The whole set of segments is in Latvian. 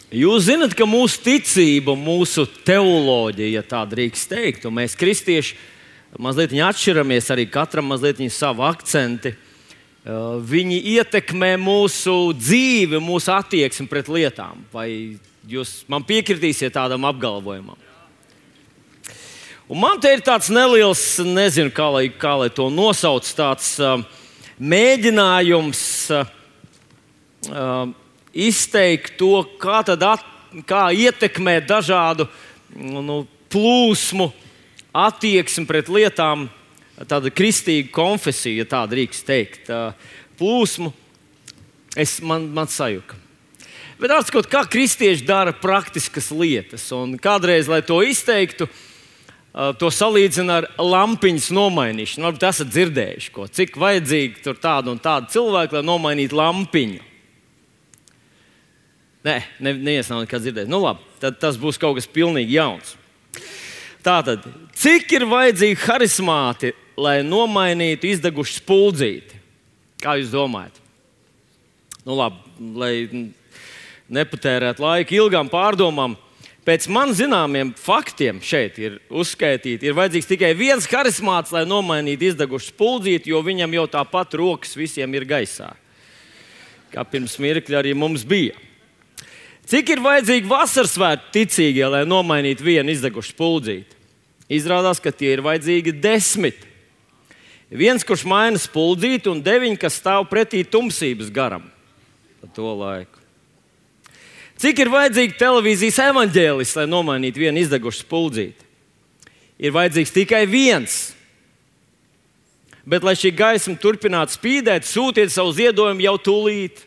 Jūs zināt, ka mūsu ticība, mūsu teoloģija, ja tā drīkst teikt, un mēs kristieši mazliet atšķiramies, arī katram mazliet savu akcentu. Viņi ietekmē mūsu dzīvi, mūsu attieksmi pret lietām. Vai jūs man piekritīsiet tādam apgalvojumam? Un man te ir tāds neliels, nezinu, kā lai to nosauc, tāds mēģinājums izteikt to, kā ietekmē dažādu plūsmu attieksmi pret lietām, tāda kristīga konfesija, ja tā drīkst teikt. Plūsmu man sajuka. Bet atskot, kā kristieši dara praktiskas lietas. Un kādreiz, lai to izteiktu, to salīdzina ar lampiņas nomainīšanu. Varbūt esat dzirdējuši, cik vajadzīgi tur tādu un tādu cilvēku, lai nomainītu lampiņu. Neviens nav nekad dzirdējis. Labi, tad tas būs kaut kas pilnīgi jauns. Tātad, cik ir vajadzīgi harizmāti, lai nomainītu izdegušu spuldzīti? Kā jūs domājat? Labi, lai nepatērētu laiku ilgām pārdomām. Pēc man zināmiem faktiem šeit ir uzskaitīti, ir vajadzīgs tikai viens harizmāts, lai nomainītu izdegušu spuldzīti, jo viņam jau tāpat rokas visiem ir gaisā. Kā pirms mirkļa arī mums bija. Cik ir vajadzīgi vasarsvētku ticīgie, lai nomainītu vienu izdegušu spuldzīti? Izrādās, ka tie ir vajadzīgi 10. Viens, kurš maina spuldzīti, un 9, kas stāv pretī tumsības garam pa to laiku. Cik ir vajadzīgi televīzijas evaņģēlis, lai nomainītu vienu izdegušu spuldzīti? Ir vajadzīgs tikai viens. Bet, lai šī gaisma turpinātu spīdēt, sūtiet savu ziedojumu jau tūlīt.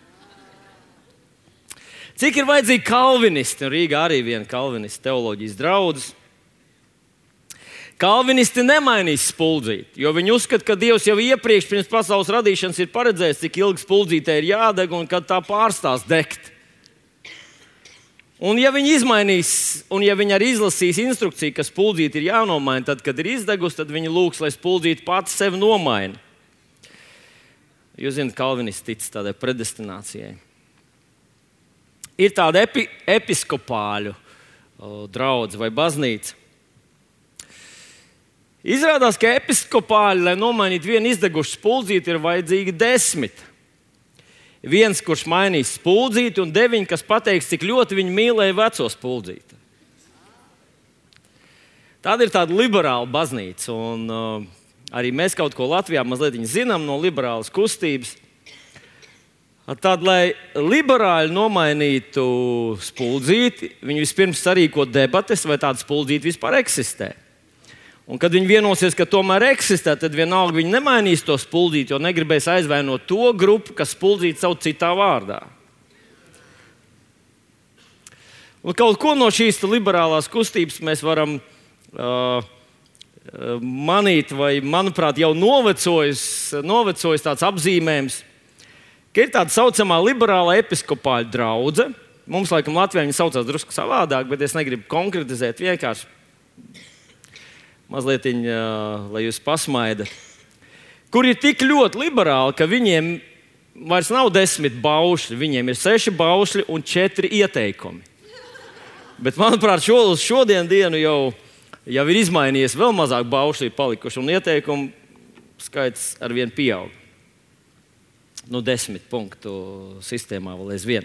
Cik ir vajadzīgi kalvinisti? Rīgā arī viena kalvinistu teoloģijas draudzes. Kalvinisti nemainīs spuldzīti, jo viņi uzskata, ka Dievs jau iepriekš pirms pasaules radīšanas ir paredzējis, cik ilgi spuldzītē ir jādeg un kad tā pārstās degt. Un ja viņi izmainīs, un ja viņi arī izlasīs instrukciju, ka spuldzīti ir jānomaina, tad, kad ir izdegusi, tad viņi lūgs, lai spuldzīti pats sevi nomaina. Jūs zināt, kalvinisti tic tādai predestinācijai. Ir tāda episkopāļu draudze vai baznīca. Izrādās, ka episkopāļi, lai nomainītu vienu izdegušu spuldzīti, ir vajadzīgi 10. Viens, kurš mainīs spuldzīti, un 9, kas pateiks, cik ļoti viņi mīlēja veco spuldzīti. Tāda ir tāda liberāla baznīca, un arī mēs kaut ko Latvijā mazliet zinām no liberālas kustības. Tad, lai liberāļi nomainītu spuldzīti, viņi vispirms sarīko debates, vai tāda spuldzīte vispār eksistē. Un, kad viņi vienosies, ka tomēr eksistē, tad vienalga viņi nemainīs to spuldzīti, jo negribēs aizvainot to grupu, kas spuldzīti sauc citā vārdā. Un kaut ko no šīs liberālās kustības mēs varam manīt, vai, manuprāt, jau novecojis tāds apzīmējums, ka ir tāda saucamā liberālā episkopāļu draudze. Mums, laikam, Latvijā viņi saucās drusku savādāk, bet es negribu konkretizēt, vienkārši mazliet, lai jūs pasmaidat. Kur ir tik ļoti liberāli, ka viņiem vairs nav 10 baušļi, viņiem ir 6 baušļi un 4 ieteikumi. Bet, manuprāt, šodien dienu jau ir izmainījies, vēl mazāk baušļi ir palikuši, un ieteikumu skaits arvien pieaug. 10 punktu sistēmā vēl aizvien.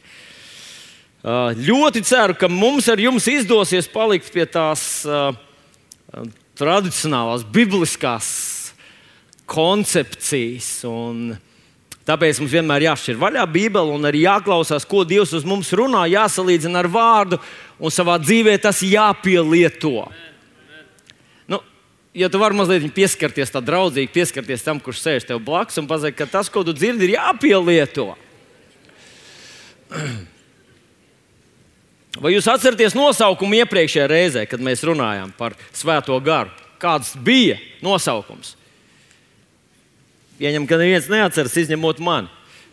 Ļoti ceru, ka mums ar jums izdosies palikt pie tās tradicionālās, bibliskās koncepcijas. Un tāpēc mums vienmēr jāšķir vaļā Bībele un arī jāklausās, ko Dievs uz mums runā, jāsalīdzina ar vārdu un savā dzīvē tas jāpielieto. Ja tu vari mazliet pieskarties tā draudzīgi, pieskarties tam, kurš sēž tev blakus un pasaka, ka tas, ko tu dzirdi, ir jāpielieto. Vai jūs atceraties nosaukumu iepriekšējā reizē, kad mēs runājām par Svēto garu? Kāds bija nosaukums? Pieņem, ka neviens neatceras, izņemot mani.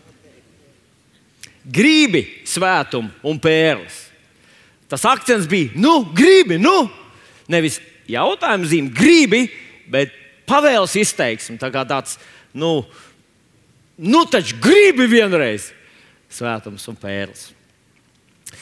Gribi, svētumu un pērles. Tas akcents bija, gribi, nevis jautājums zīme, gribi, bet pavēles izteiksme. Tā kā tāds, taču gribi vienreiz. Svētums un pērles.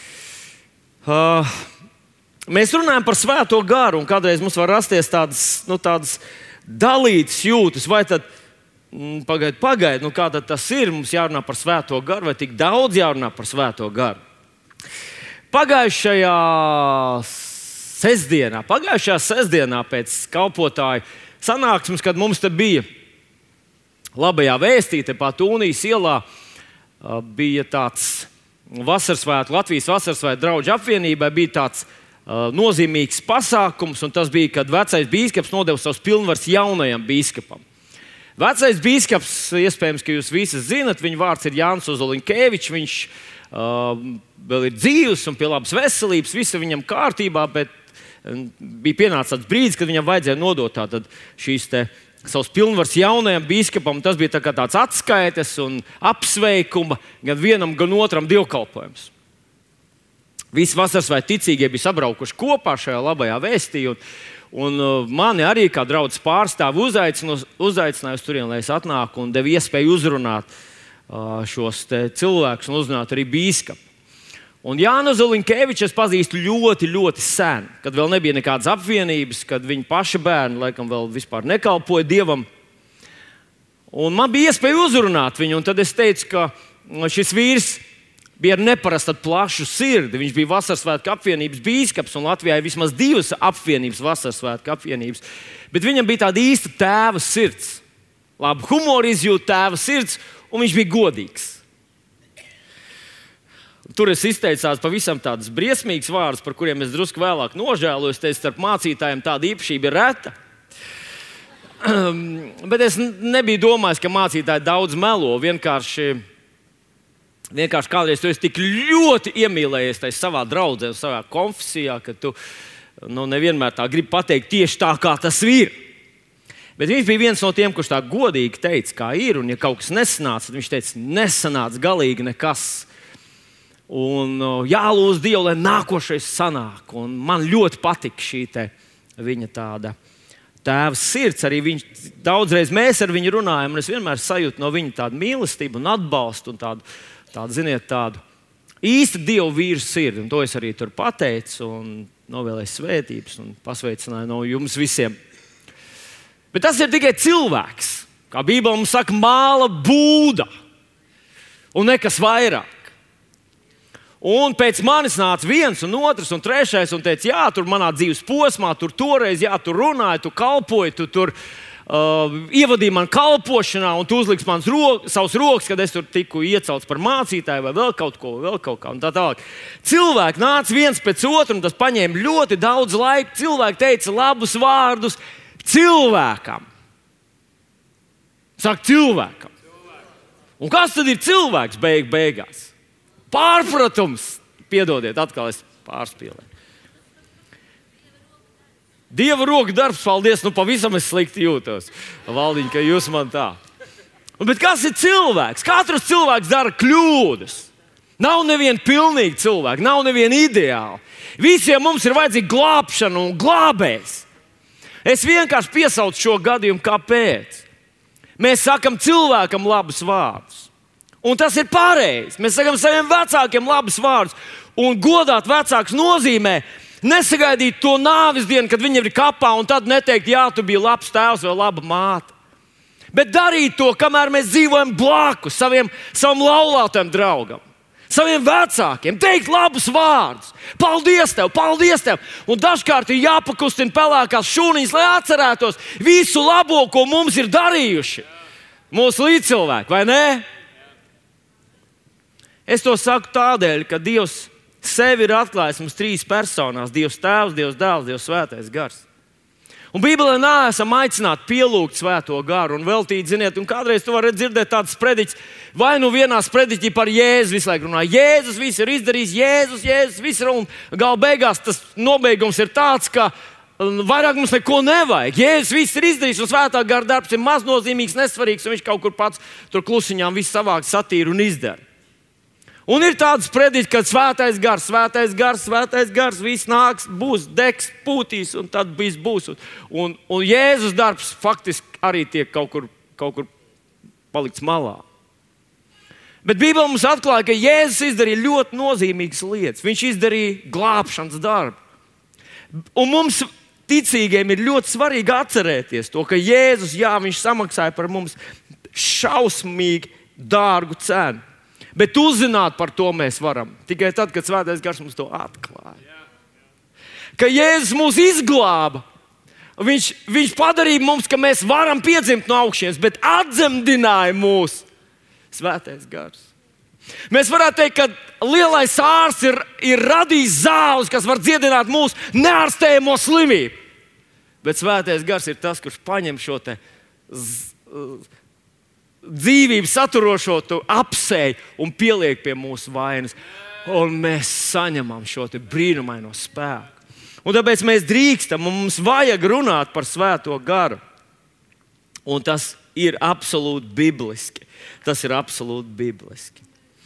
Mēs runājam par Svēto garu, un kādreiz mums var rasties tādas dalītas jūtas, vai tad pagaid, kā tad tas ir, mums jārunā par Svēto garu, vai tik daudz jārunā par Svēto garu. Pagājušajā sestdienā pēc kalpotāju sanāksmes, kad mums te bija labajā vēstī, tepat Tūnijas ielā, bija tāds Latvijas Vasarsvētku draugu apvienībai bija tāds nozīmīgs pasākums, un tas bija, kad vecais bīskaps nodeva savus pilnvaras jaunajam bīskapam. Vecais bīskaps, iespējams, ka jūs visi zinat, viņa vārds ir Jānis Ozoliņkevičs. Viņš vēl ir dzīvs un pie labas veselības, viss ir viņam kārtībā, bet bija pienācis tāds brīdis, kad viņam vajadzēja nodot šīs savus pilnvaras jaunajam bīskapam. Tas bija tāds atskaites un apsveikuma gan vienam, gan otram dievkalpojums. Visi Vasarsvētku ticīgie bija sabraukuši kopā šajā labajā vēstī, un mani arī kā draudzes pārstāvi uzaicināja uz turieni, lai es atnāku un devu iespēju uzrunāt šos cilvēkus un uzrunāt arī bīskapu. Un Jānu Ozoliņkeviču es pazīstu ļoti, ļoti sen, kad vēl nebija nekādas apvienības, kad viņa paša bērni laikam vēl vispār nekalpoja Dievam. Un man bija iespēja uzrunāt viņu, un tad es teicu, ka šis vīrs bija ar neparasti plašu sirdi. Viņš bija Vasarsvētku apvienības bīskaps, un Latvijā ir vismaz 2 apvienības, Vasarsvētku apvienības. Bet viņam bija tāda īsta tēva sirds. Labi, humoru izjūta tēva sirds, un viņš bija godīgs. Tur es izteicās pavisam tādus briesmīgus vārdus, par kuriem es drusku vēlāk nožēloju. Es teicu, starp mācītājiem tāda īpašība ir reta. Bet es nebiju domājis, ka mācītāji daudz melo. Vienkārši kādreiz tu esi tik ļoti iemīlējies tajā savā draudzē, savā konfesijā, ka tu nevienmēr tā gribi pateikt tieši tā, kā tas ir. Bet viņš bija viens no tiem, kurš tā godīgi teica, kā ir. Un ja kaut kas nesanāca, tad viņš teica, nesanāca galīgi nekas. Un jālūdz Dievu, lai nākošais sanāk. Un man ļoti patika šī viņa tāda tēva sirds. Arī daudzreiz mēs ar viņu runājam, un es vienmēr sajūtu no viņa tādu mīlestību un atbalstu un tādu īstu Dievu vīru sirdi. Un to es arī tur pateicu un novēlēju svētības un pasveicināju no jums visiem. Bet tas ir tikai cilvēks. Kā Bībele mums saka, māla būda un nekas vairāk. Un pēc manis nāca viens un otrs un trešais un teica, jā, tur manā dzīves posmā, tur toreiz, jā, tu runāji, tu kalpoji, tu tur ievadīji man kalpošanā un tu uzliksi man savus rokas, kad es tur tiku iecelts par mācītāju vai vēl kaut kā un tā tālāk. Cilvēki nāca viens pēc otru un tas paņēma ļoti daudz laika. Cilvēki teica labus vārdus cilvēkam. Saka cilvēkam. Un kas tad ir cilvēks beigās? Pārpratums, piedodiet, atkal es pārspīlēju. Dieva roku darbs, paldies, pavisam es slikti jūtos. Valdiņ, ka jūs man tā. Bet kas ir cilvēks? Katrs cilvēks dara kļūdas. Nav neviena pilnīga cilvēka, nav neviena ideāla. Visiem mums ir vajadzīga glābšana un glābējs. Es vienkārši piesaucu šo gadījumu, kāpēc. Mēs sakam cilvēkam labus vārdus. Un tas ir pareizi. Mēs sakām saviem vecākiem labus vārdus. Un godāt vecākus nozīmē nesagaidīt to nāves dienu, kad viņi ir kapā, un tad neteikt, jā, tu biji labs tēvs vai laba māte. Bet darīt to, kamēr mēs dzīvojam blakus savam laulātajam draugam, saviem vecākiem, teikt labus vārdus. Paldies tev, paldies tev! Un dažkārt ir jāpakustina pelēkās šūniņas, lai atcerētos visu labo, ko mums ir darījuši mūsu līdzcilvēki, vai ne? Es to saku tādēļ, ka Dievs sevi ir atklājis mums 3 personās. Dievs Tēvs, Dievs Dēls, Dievs Svētais Gars. Un Bībelē neesam aicināti pielūgt Svēto garu un veltīt, ziniet, un kādreiz tu vari dzirdēt tādas prediķis, vai nu vienā prediķī par Jēzu visu laiku runā. Jēzus viss ir izdarījis, Jēzus viss ir, un gala beigās tas nobeigums ir tāds, ka vairāk mums neko nevajag. Jēzus viss ir izdarījis, un Svētā gara darbs ir maznozīmīgs, nesvarīgs, un viņš kaut kur pats tur klusiņām visu savāk satīra un izdara. Un ir tāds prediķis, ka svētais gars, viss nāks, būs, degs, pūtīs, un tad viss būs. Un Jēzus darbs faktiski arī tiek kaut kur palikts malā. Bet Bībele mums atklāja, ka Jēzus izdarīja ļoti nozīmīgas lietas. Viņš izdarīja glābšanas darbu. Un mums, ticīgiem, ir ļoti svarīgi atcerēties to, ka Jēzus, viņš samaksāja par mums šausmīgi dārgu cenu. Bet uzzināt par to mēs varam tikai tad, kad Svētais Gars mums to atklāja. Ka Jēzus mūs izglāba. Viņš padarīja mums, ka mēs varam piedzimt no augšas, bet atdzemdināja mūs Svētais Gars. Mēs varētu teikt, ka lielais ārsts ir radījis zāles, kas var dziedināt mūsu neārstējamo slimību. Bet Svētais Gars ir tas, kurš paņem šo te dzīvību saturošo apseju un pieliek pie mūsu vainas. Un mēs saņemam šo te brīnumaino spēku. Un tāpēc mēs drīkstam un mums vajag runāt par Svēto Garu. Un tas ir absolūti bibliski. Tas ir absolūti bibliski.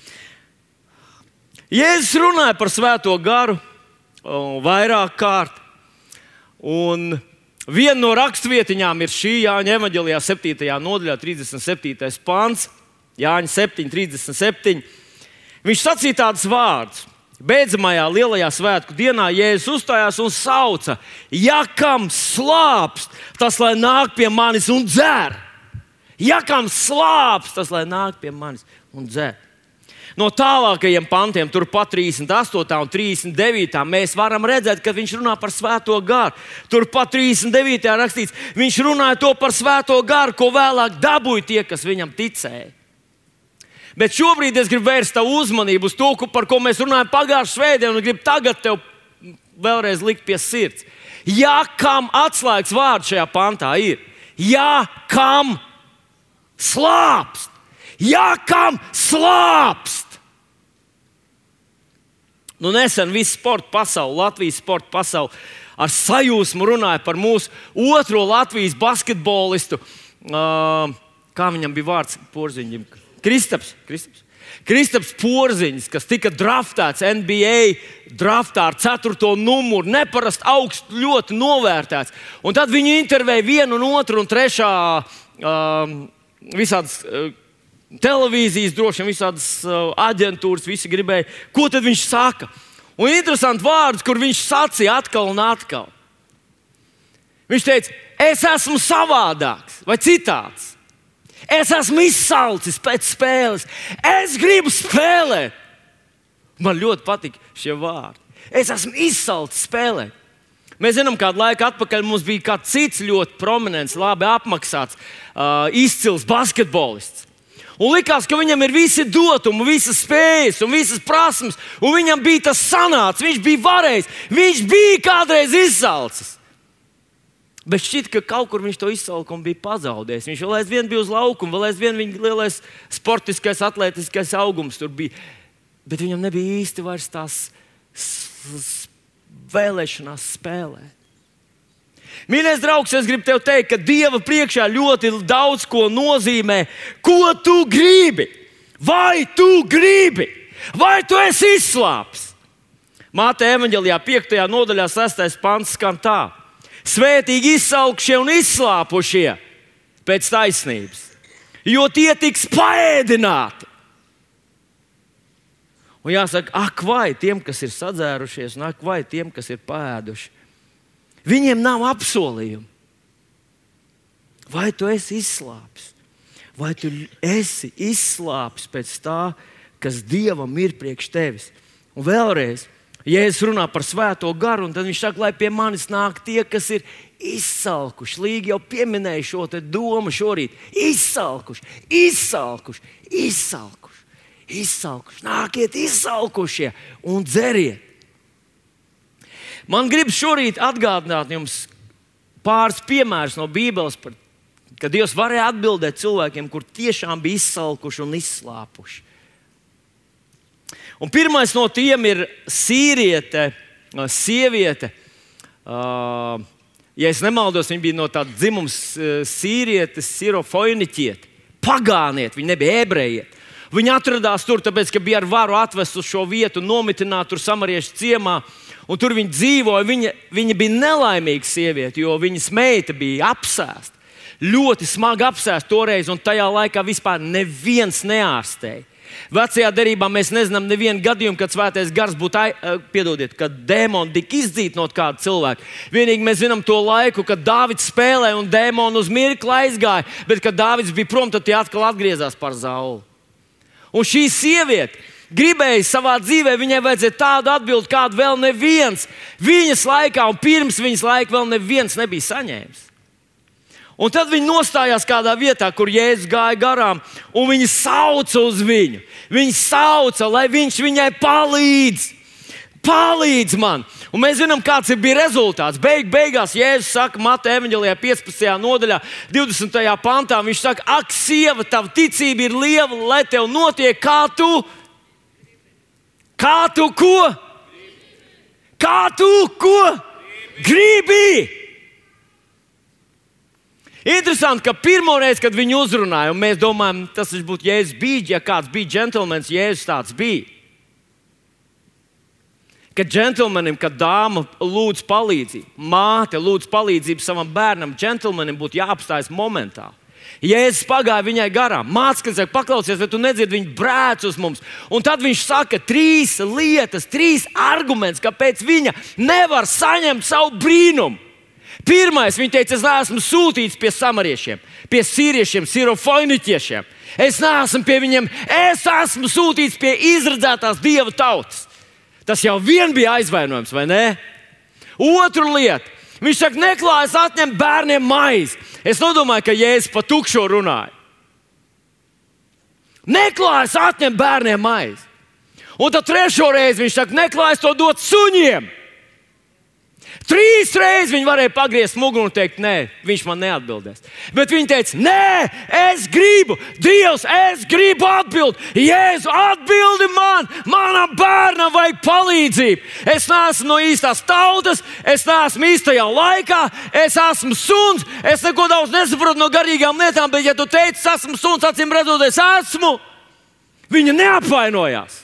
Jēzus runāja par Svēto Garu vairāk kārt. Un viena no rakstvietiņām ir šī Jāņa evaņģēlijā 7. nodaļā 37. pants. Jāņa 7:37. Viņš sacīja tādus vārdus. Beidzamajā lielajā svētku dienā Jēzus uzstājās un sauca: ja kam slāpst, tas lai nāk pie manis un dzer. Ja kam slāpst, tas lai nāk pie manis un dzer. No tālākajiem pantiem, turpat 38. un 39. mēs varam redzēt, ka viņš runā par Svēto Garu. Turpat 39. rakstīts, viņš runāja to par Svēto Garu, ko vēlāk dabūja tie, kas viņam ticēja. Bet šobrīd es gribu vērst tavu uzmanību uz to, par ko mēs runājam pagājušajā svētdienā, un gribu tagad tev vēlreiz likt pie sirds. Ja kam atslēgas vārds šajā pantā ir, ja kam slāpst, ja kam slāpst. Nesen viss sporta pasaule, Latvijas sporta pasaule ar sajūsmu runāja par mūsu otro Latvijas basketbolistu. Kā viņam bija vārds Porziņam? Kristaps Porziņš, kas tika draftēts NBA draftā ar 4. numuru, neparasti augstu, ļoti novērtēts. Un tad viņu intervēja vienu, un otru un trešā visādas televīzijas, droši vien visādas aģentūras, visi gribēja. Ko tad viņš saka? Un interesanti vārds, kur viņš sacīja atkal un atkal. Viņš teica, es esmu savādāks vai citāds. Es esmu izsalcis pēc spēles. Es gribu spēlēt. Man ļoti patīk šie vārdi. Es esmu izsalcis spēlēt. Mēs zinām, kādu laiku atpakaļ mums bija kāds cits ļoti prominents, labi apmaksāts, izcils basketbolists. Un likās, ka viņam ir visi dotumi, visas spējas un visas prasmes. Un viņam bija tas sanācis, viņš bija varējis. Viņš bija kādreiz izsalcis. Bet šķiet, ka kaut kur viņš to izsalkumu bija pazaudējis. Viņš vēl aizvien bija uz laukuma, vēl aizvien viņa lielais sportiskais, atletiskais augums tur bija. Bet viņam nebija īsti vairs tās vēlēšanās spēlēt. Mīļais draugs, es gribu tev teikt, ka Dieva priekšā ļoti daudz ko nozīmē. Ko tu gribi? Vai tu gribi? Vai tu esi izslāpis? Mateja evaņģēlijā 5. nodaļā 6. pants skan tā. Svētīgi izsalkušie un izslāpušie pēc taisnības, jo tie tiks paēdināti. Un jāsaka, ak vai tiem, kas ir sadzērušies, un ak vai tiem, kas ir paēduši. Viņiem nav apsolījumu. Vai tu esi izslāpis? Vai tu esi izslāpis pēc tā, kas Dievam ir priekš tevis? Un vēlreiz, Jēzus runā par Svēto Garu, un tad viņš saka, lai pie manis nāk tie, kas ir izsalkuši. Līgi jau pieminēja šo te domu šorīt. Izsalkuši. Nākiet izsalkušie un dzeriet. Man gribas šorīt atgādināt jums pāris piemērus no Bībeles, ka Dievs varēja atbildēt cilvēkiem, kur tiešām bija izsalkuši un izslāpuši. Un pirmais no tiem ir sieviete. Ja es nemaldos, viņa bija no tāda dzimuma sīrietes, sirofoiniķiete, pagāniete, viņa nebija ebrejiete. Viņa atradās tur, tāpēc, ka bija ar varu atvest uz šo vietu, nomitināt tur samariešu ciemā, un tur viņa dzīvoja. Viņa bija nelaimīga sieviete, jo viņas meita bija apsēsta. Ļoti smagi apsēsta toreiz, un tajā laikā vispār neviens neārstēja. Vecajā derībā mēs nezinām nevienu gadījumu, kad svētais gars būtu, kad dēmoni tika izdzīti no kāda cilvēka. Vienīgi mēs zinām to laiku, kad Dāvids spēlēja un dēmoni uz mirkli aizgāja, bet kad Dāvids bija prom, tad tie atkal atgriezās par zauli. Un šī sieviete gribēja savā dzīvē, viņai vajadzēja tādu atbildi, kādu vēl neviens viņas laikā un pirms viņas laika vēl neviens nebija saņēmis. Un tad viņi nostājās kādā vietā, kur Jēzus gāja garām, un viņi sauca uz viņu. Viņi sauca, lai viņš viņai palīdz. Palīdz man! Un mēs zinām, kāds bija rezultāts. Beigās Jēzus saka, Mateja evaņģēlijā 15. nodaļā, 20. pantā, viņš saka, ak, sieva, tava ticība ir liela, lai tev notiek, kā tu ko? Kā tu ko? Gribi! Interesanti, ka pirmo reizi, kad viņu uzrunāja, un mēs domājam, tas būtu Jēzus bīdž, ja kāds bija džentelmenis, Jēzus tāds bija. Kad džentelmenim, kad dāma lūdz palīdzību, māte lūdz palīdzību savam bērnam, džentelmenim būtu jāapstājas momentā. Jēzus pagāja viņai garām. Mācekļi saka, paklausies, vai tu nedzirdi, viņi brēc uz mums. Un tad viņš saka 3 lietas, 3 argumentus, kāpēc viņa nevar saņemt savu brīnumu. Pirmais, viņa teica, es neesmu sūtīts pie samariešiem, pie sīriešiem, sirofoniķiešiem. Es neesmu pie viņiem, es esmu sūtīts pie izredzētās Dieva tautas. Tas jau vien bija aizvainojums, vai ne? Otra lieta, viņš saka, neklājas atņemt bērniem maizi. Es nedomāju, ka Jēzus pa tukšo runāja. Neklājas atņemt bērniem maizi. Un tad trešo reizi viņš saka, neklājas to dot suņiem. 3 reizes viņi varēja pagriezt muguru un teikt, nē, viņš man neatbildēs. Bet viņi teica, nē, es gribu, Dievs, es gribu atbildēt. Jēzu, atbildi man, manam bērnam vajag palīdzību. Es neesmu no īstās tautas, es neesmu īstajā laikā, es esmu suns, es neko daudz nesaprotu no garīgām lietām, bet ja tu teici, es esmu suns, acīm redzot, es esmu, viņa neapvainojās.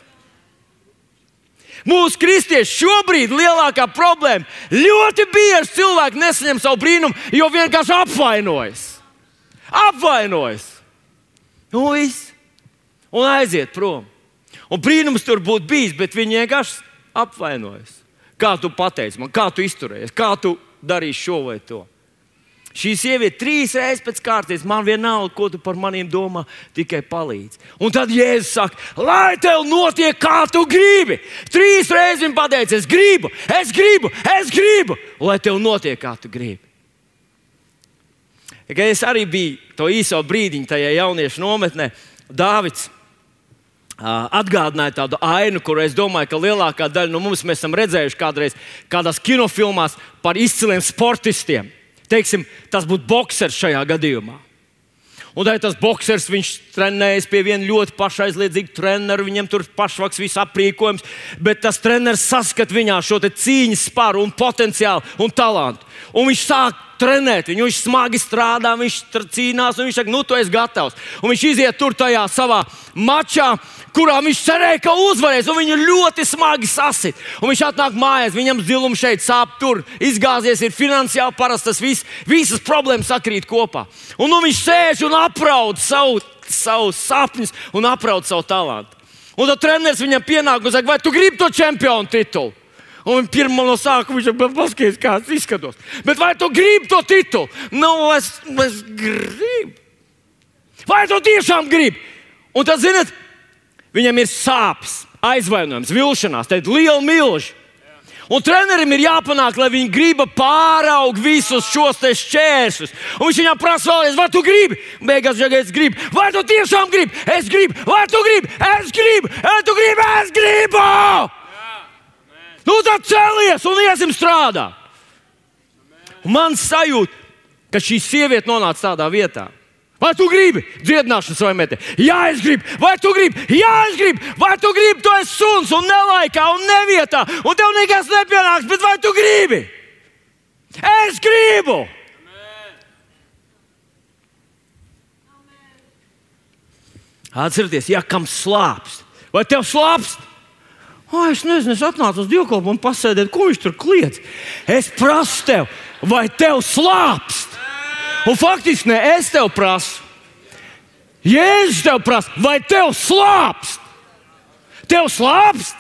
Mūsu kristieši šobrīd lielākā problēma. Ļoti bieži cilvēki nesaņem savu brīnumu, jo vienkārši apvainojas. Apvainojas. Nu viss. Un aiziet prom. Un brīnums tur būtu bijis, bet viņi vienkārši apvainojas. Kā tu pateici man, kā tu izturējies, kā tu darīsi šo vai to. Šī sieviete 3 reizes pēc kārtas, man vienalga, ko tu par maniem domā, tikai palīdz. Un tad Jēzus saka, lai tev notiek, kā tu gribi. 3 reizes viņa pateica, es gribu, lai tev notiek, kā tu gribi. Ja es arī biju to īso brīdiņu tajā jauniešu nometnē, Dāvids atgādināja tādu ainu, kuru es domāju, ka lielākā daļa no mums mēs esam redzējuši kādreiz kādās kinofilmās par izciliem sportistiem. Teiksim, tas būtu boksers šajā gadījumā. Un tad tas boksers, viņš trenējas pie viena ļoti pašaizliedzīga trenera, viņam tur pašvaks viss aprīkojums, bet tas treneris saskat viņā šo te cīņas sparu un potenciālu un talantu. Un viņš sāk trenēt, viņš smagi strādā, viņš cīnās, un viņš saka, nu, tu esi gatavs. Un viņš iziet tur tajā savā mačā, kurā viņš cerēja, ka uzvarēs, un viņu ļoti smagi sasit. Un viņš atnāk mājās, viņam zilums šeit sāp, tur izgāzies, ir finansiāli parasti tas viss, visas problēmas sakrīt kopā. Un nu viņš sēž un apraud savu sapņus un apraud savu talantu. Un tad treneris viņam pienāk un saka, vai tu gribi to čempionu titulu? Un pirmā no sākuma viņš paskaidroja, kā es izskatos. Bet vai tu gribi to titulu? Nu, es gribu. Vai tu tiešām gribi? Un tad, zināt, viņam ir sāpes, aizvainojums, vilšanās, tad liela milža. Un trenerim ir jāpanāk, lai viņi griba pāraug visus šos te šķēršļus. Un viņš viņam prasa vēlreiz, vai tu gribi? Beigās, ja es gribu. Vai tu tiešām gribi? Es gribu. Vai tu gribi? Es gribu. Vai tu gribi? Es gribu! Nu tad celies un iesim strādāt. Man sajūt, ka šī sieviete nonāca tādā vietā. Vai tu gribi dziedināšanu savai metē? Jā, es gribu. Vai tu gribi? Jā, es gribu. Vai tu gribi? Tu esi suns un nelaikā un nevietā. Un tev nekas nepienāks, bet vai tu gribi? Es gribu. Atcerieties, ja kam slāpst. Vai tev slāpst? Es nezinu, es atnācu uz dievkalpojumu un pasēdēt, ko viņš tur kliedz. Es prasu tev, vai tev slāpst? Un faktiski ne, es tev prasu. Jēzus tev prasa, vai tev slāpst? Tev slāpst?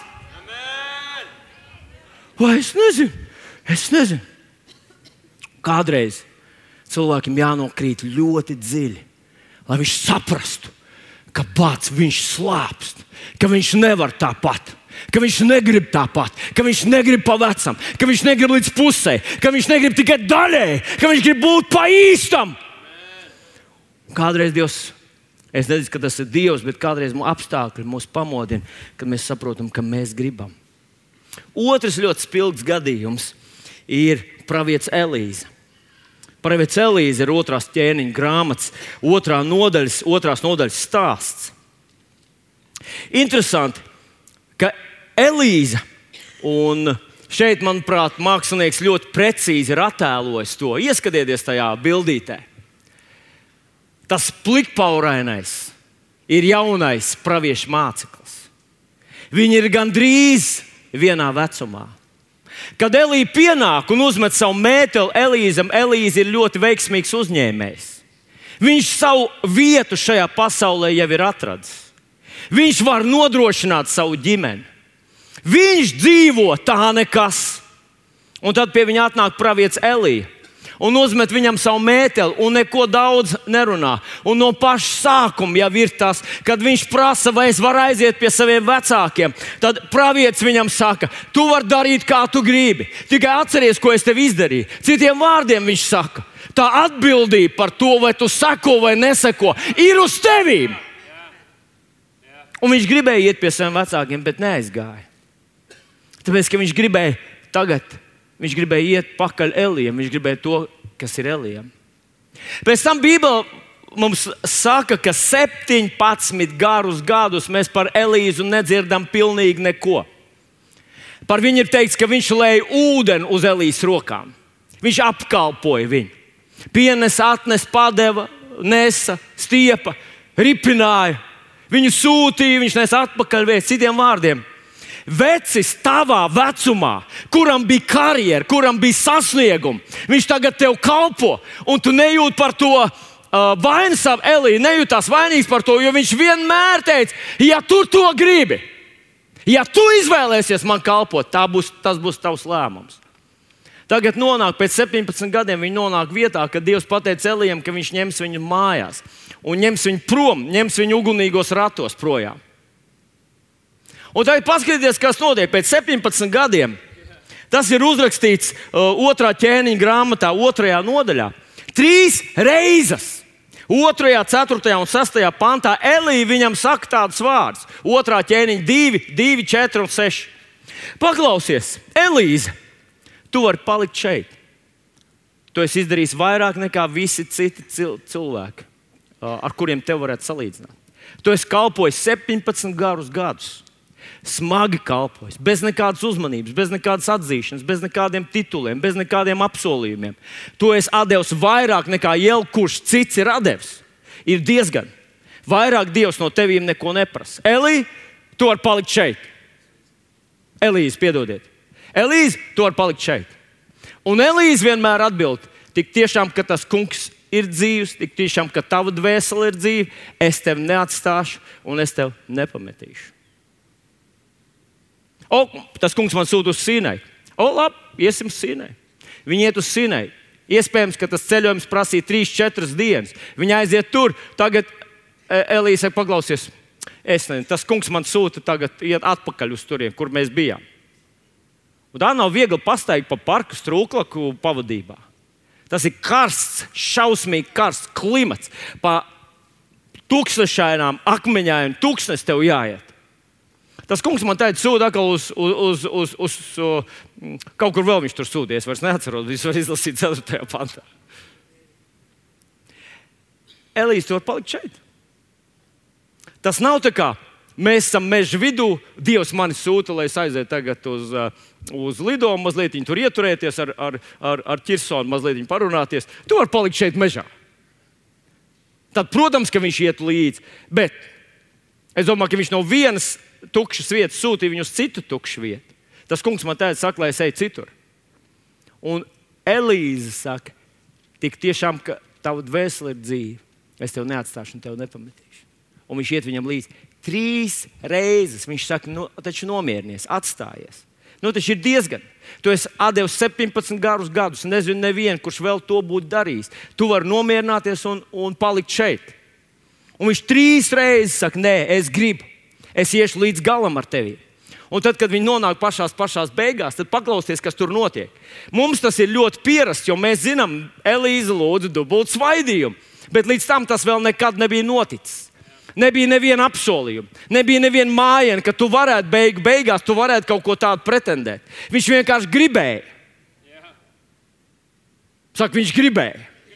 Vai es nezinu. Kādreiz cilvēkiem jānokrīt ļoti dziļi, lai viņš saprastu, ka pats viņš slāpst, ka viņš nevar tāpat, ka viņš negrib tāpat, ka viņš negrib pa vecam, ka viņš negrib līdz pusē, ka viņš negrib tikai daļēji, ka viņš grib būt pa īstam. Kādreiz Dievs, es nezinu, ka tas ir Dievs, bet kādreiz apstākļi mūs pamodina, kad mēs saprotam, ka mēs gribam. Otrs ļoti spilgts gadījums ir pravietis Elīze. Pravietis Elīze ir 2. ķēniņa grāmatas 2. nodaļas stāsts. Interesanti, ka Elīze, un šeit, manuprāt, mākslinieks ļoti precīzi ir attēlojis to. Ieskatieties tajā bildītē. Tas plikpaurainais ir jaunais praviešu māceklis. Viņi ir gandrīz vienā vecumā. Kad Elija pienāk un uzmet savu mēteli Elīzam, Elīze ir ļoti veiksmīgs uzņēmējs. Viņš savu vietu šajā pasaulē jau ir atradis. Viņš var nodrošināt savu ģimeni. Viņš dzīvo tā nekas. Un tad pie viņa atnāk pravietis Elija un uzmet viņam savu mēteli un neko daudz nerunā. Un no paša sākuma jau ir tas, kad viņš prasa, vai es varu aiziet pie saviem vecākiem. Tad pravietis viņam saka, tu vari darīt, kā tu gribi. Tikai atceries, ko es tev izdarīju. Citiem vārdiem viņš saka, tā atbildība par to, vai tu seko vai neseko, ir uz tevīm. Un viņš gribēja iet pie saviem vecākiem, bet neaizgāja. Tāpēc, ka viņš gribēja iet pakaļ Elijam, viņš gribēja to, kas ir Elijam. Pēc tam Bībele mums saka, ka 17 garus gadus mēs par Elīzu nedzirdam pilnīgi neko. Par viņu ir teikts, ka viņš lēja ūdeni uz Elijas rokām. Viņš apkalpoja viņu. Pienes, atnes, padeva, nesa, stiepa, ripināja. Viņu sūtīja, viņš nes atpakaļ vēst. Citiem vārdiem, vecis tavā vecumā, kuram bija karjera, kuram bija sasniegumi, viņš tagad tev kalpo, un tu nejūti par to vainu savu. Elija nejūtās vainīgs par to, jo viņš vienmēr teica, ja tu to gribi, ja tu izvēlēsies man kalpot, tas būs tavs lēmums. Tagad pēc 17 gadiem viņi nonāk vietā, kad Dievs pateica Elijam, ka viņš ņems viņu mājās un ņems viņu prom, ņems viņu ugunīgos ratos projām. Un tagad paskatieties, kas notiek pēc 17 gadiem. Tas ir uzrakstīts 2. ķēniņa grāmatā, 2. nodaļā. 3 reizes. 2., 4. un 6. pantā Elija viņam saka tādus vārdus. 2. ķēniņa 2, 4 un 6. Paklausies, Elīze, tu vari palikt šeit. Tu esi izdarījis vairāk nekā visi citi cilvēki, ar kuriem tev varētu salīdzināt. Tu esi kalpojis 17 garus gadus. Smagi kalpojis, bez nekādas uzmanības, bez nekādas atzīšanas, bez nekādiem tituliem, bez nekādiem apsolījumiem. Tu esi devis vairāk nekā jebkurš cits ir devis. Ir diezgan. Vairāk Dievs no tevīm neko neprasa. Elija, tu vari palikt šeit. Elīze, piedodiet. Elīze, tu vari palikt šeit. Un Elīze vienmēr atbild, tik tiešām, ka tas kungs ir dzīvs, tik tiešām, ka tava dvēsele ir dzīva, es tevi neatstāšu un es tevi nepametīšu. Tas kungs man sūta uz Sīnai. Labi, iesim uz Sīnai. Viņi iet uz Sīnai. Iespējams, ka tas ceļojums prasīja 3-4 dienas. Viņi aiziet tur. Tagad Elīze paklausies. Es nezinu, tas kungs man sūta tagad iet atpakaļ uz turien, kur mēs bijām. Un tā nav viegli pastaigt pa parku strūklaku pavadībā. Tas ir karsts, šausmīgi karsts klimats. Pa tūkstošainām akmeņainām tūkstnes tev jāiet. Tas kungs man teica, sūta atkal uz kaut kur vēl viņš tur sūties. Vairs neatceros, viņš var izlasīt 4. pantā. Elīze, tu vari palikt šeit. Tas nav tā kā mēs esam meža vidū, Dievs mani sūta, lai es aizietu tagad uz lidojumu, mazliet tur ieturēties ar ķirsonu, mazliet parunāties. Tu vari palikt šeit mežā. Tad, protams, ka viņš iet līdzi, bet es domāju, ka viņš no vienas tukšas vietas sūtīja viņu uz citu tukšu vietu. Tas kungs man teica, saka, lai es eju citur. Un Elīze saka, tik tiešām, ka tava dvēsele ir dzīva. es tevi neatstāšu un tevi nepametīšu. Un viņš iet viņam līdzi 3 reizes. Viņš saka, taču nomierinies, atstājies. Taču ir diezgan. Tu esi atdevis 17 garus gadus. Nezinu nevienu, kurš vēl to būtu darījis. Tu vari nomierināties un palikt šeit. Un viņš 3 reizes saka, nē, es gribu. Es iešu līdz galam ar tevi. Un tad, kad viņi nonāk pašās beigās, tad paklausieties, kas tur notiek. Mums tas ir ļoti pierasts, jo mēs zinām, Elīze lūdza dubultu svaidījumu. Bet līdz tam tas vēl nekad nebija noticis. Nebija neviena apsolījuma, nebija neviena mājiņa, ka tu varētu beigās tu varētu kaut ko tādu pretendēt. Viņš vienkārši gribēja. Saka, viņš gribēja.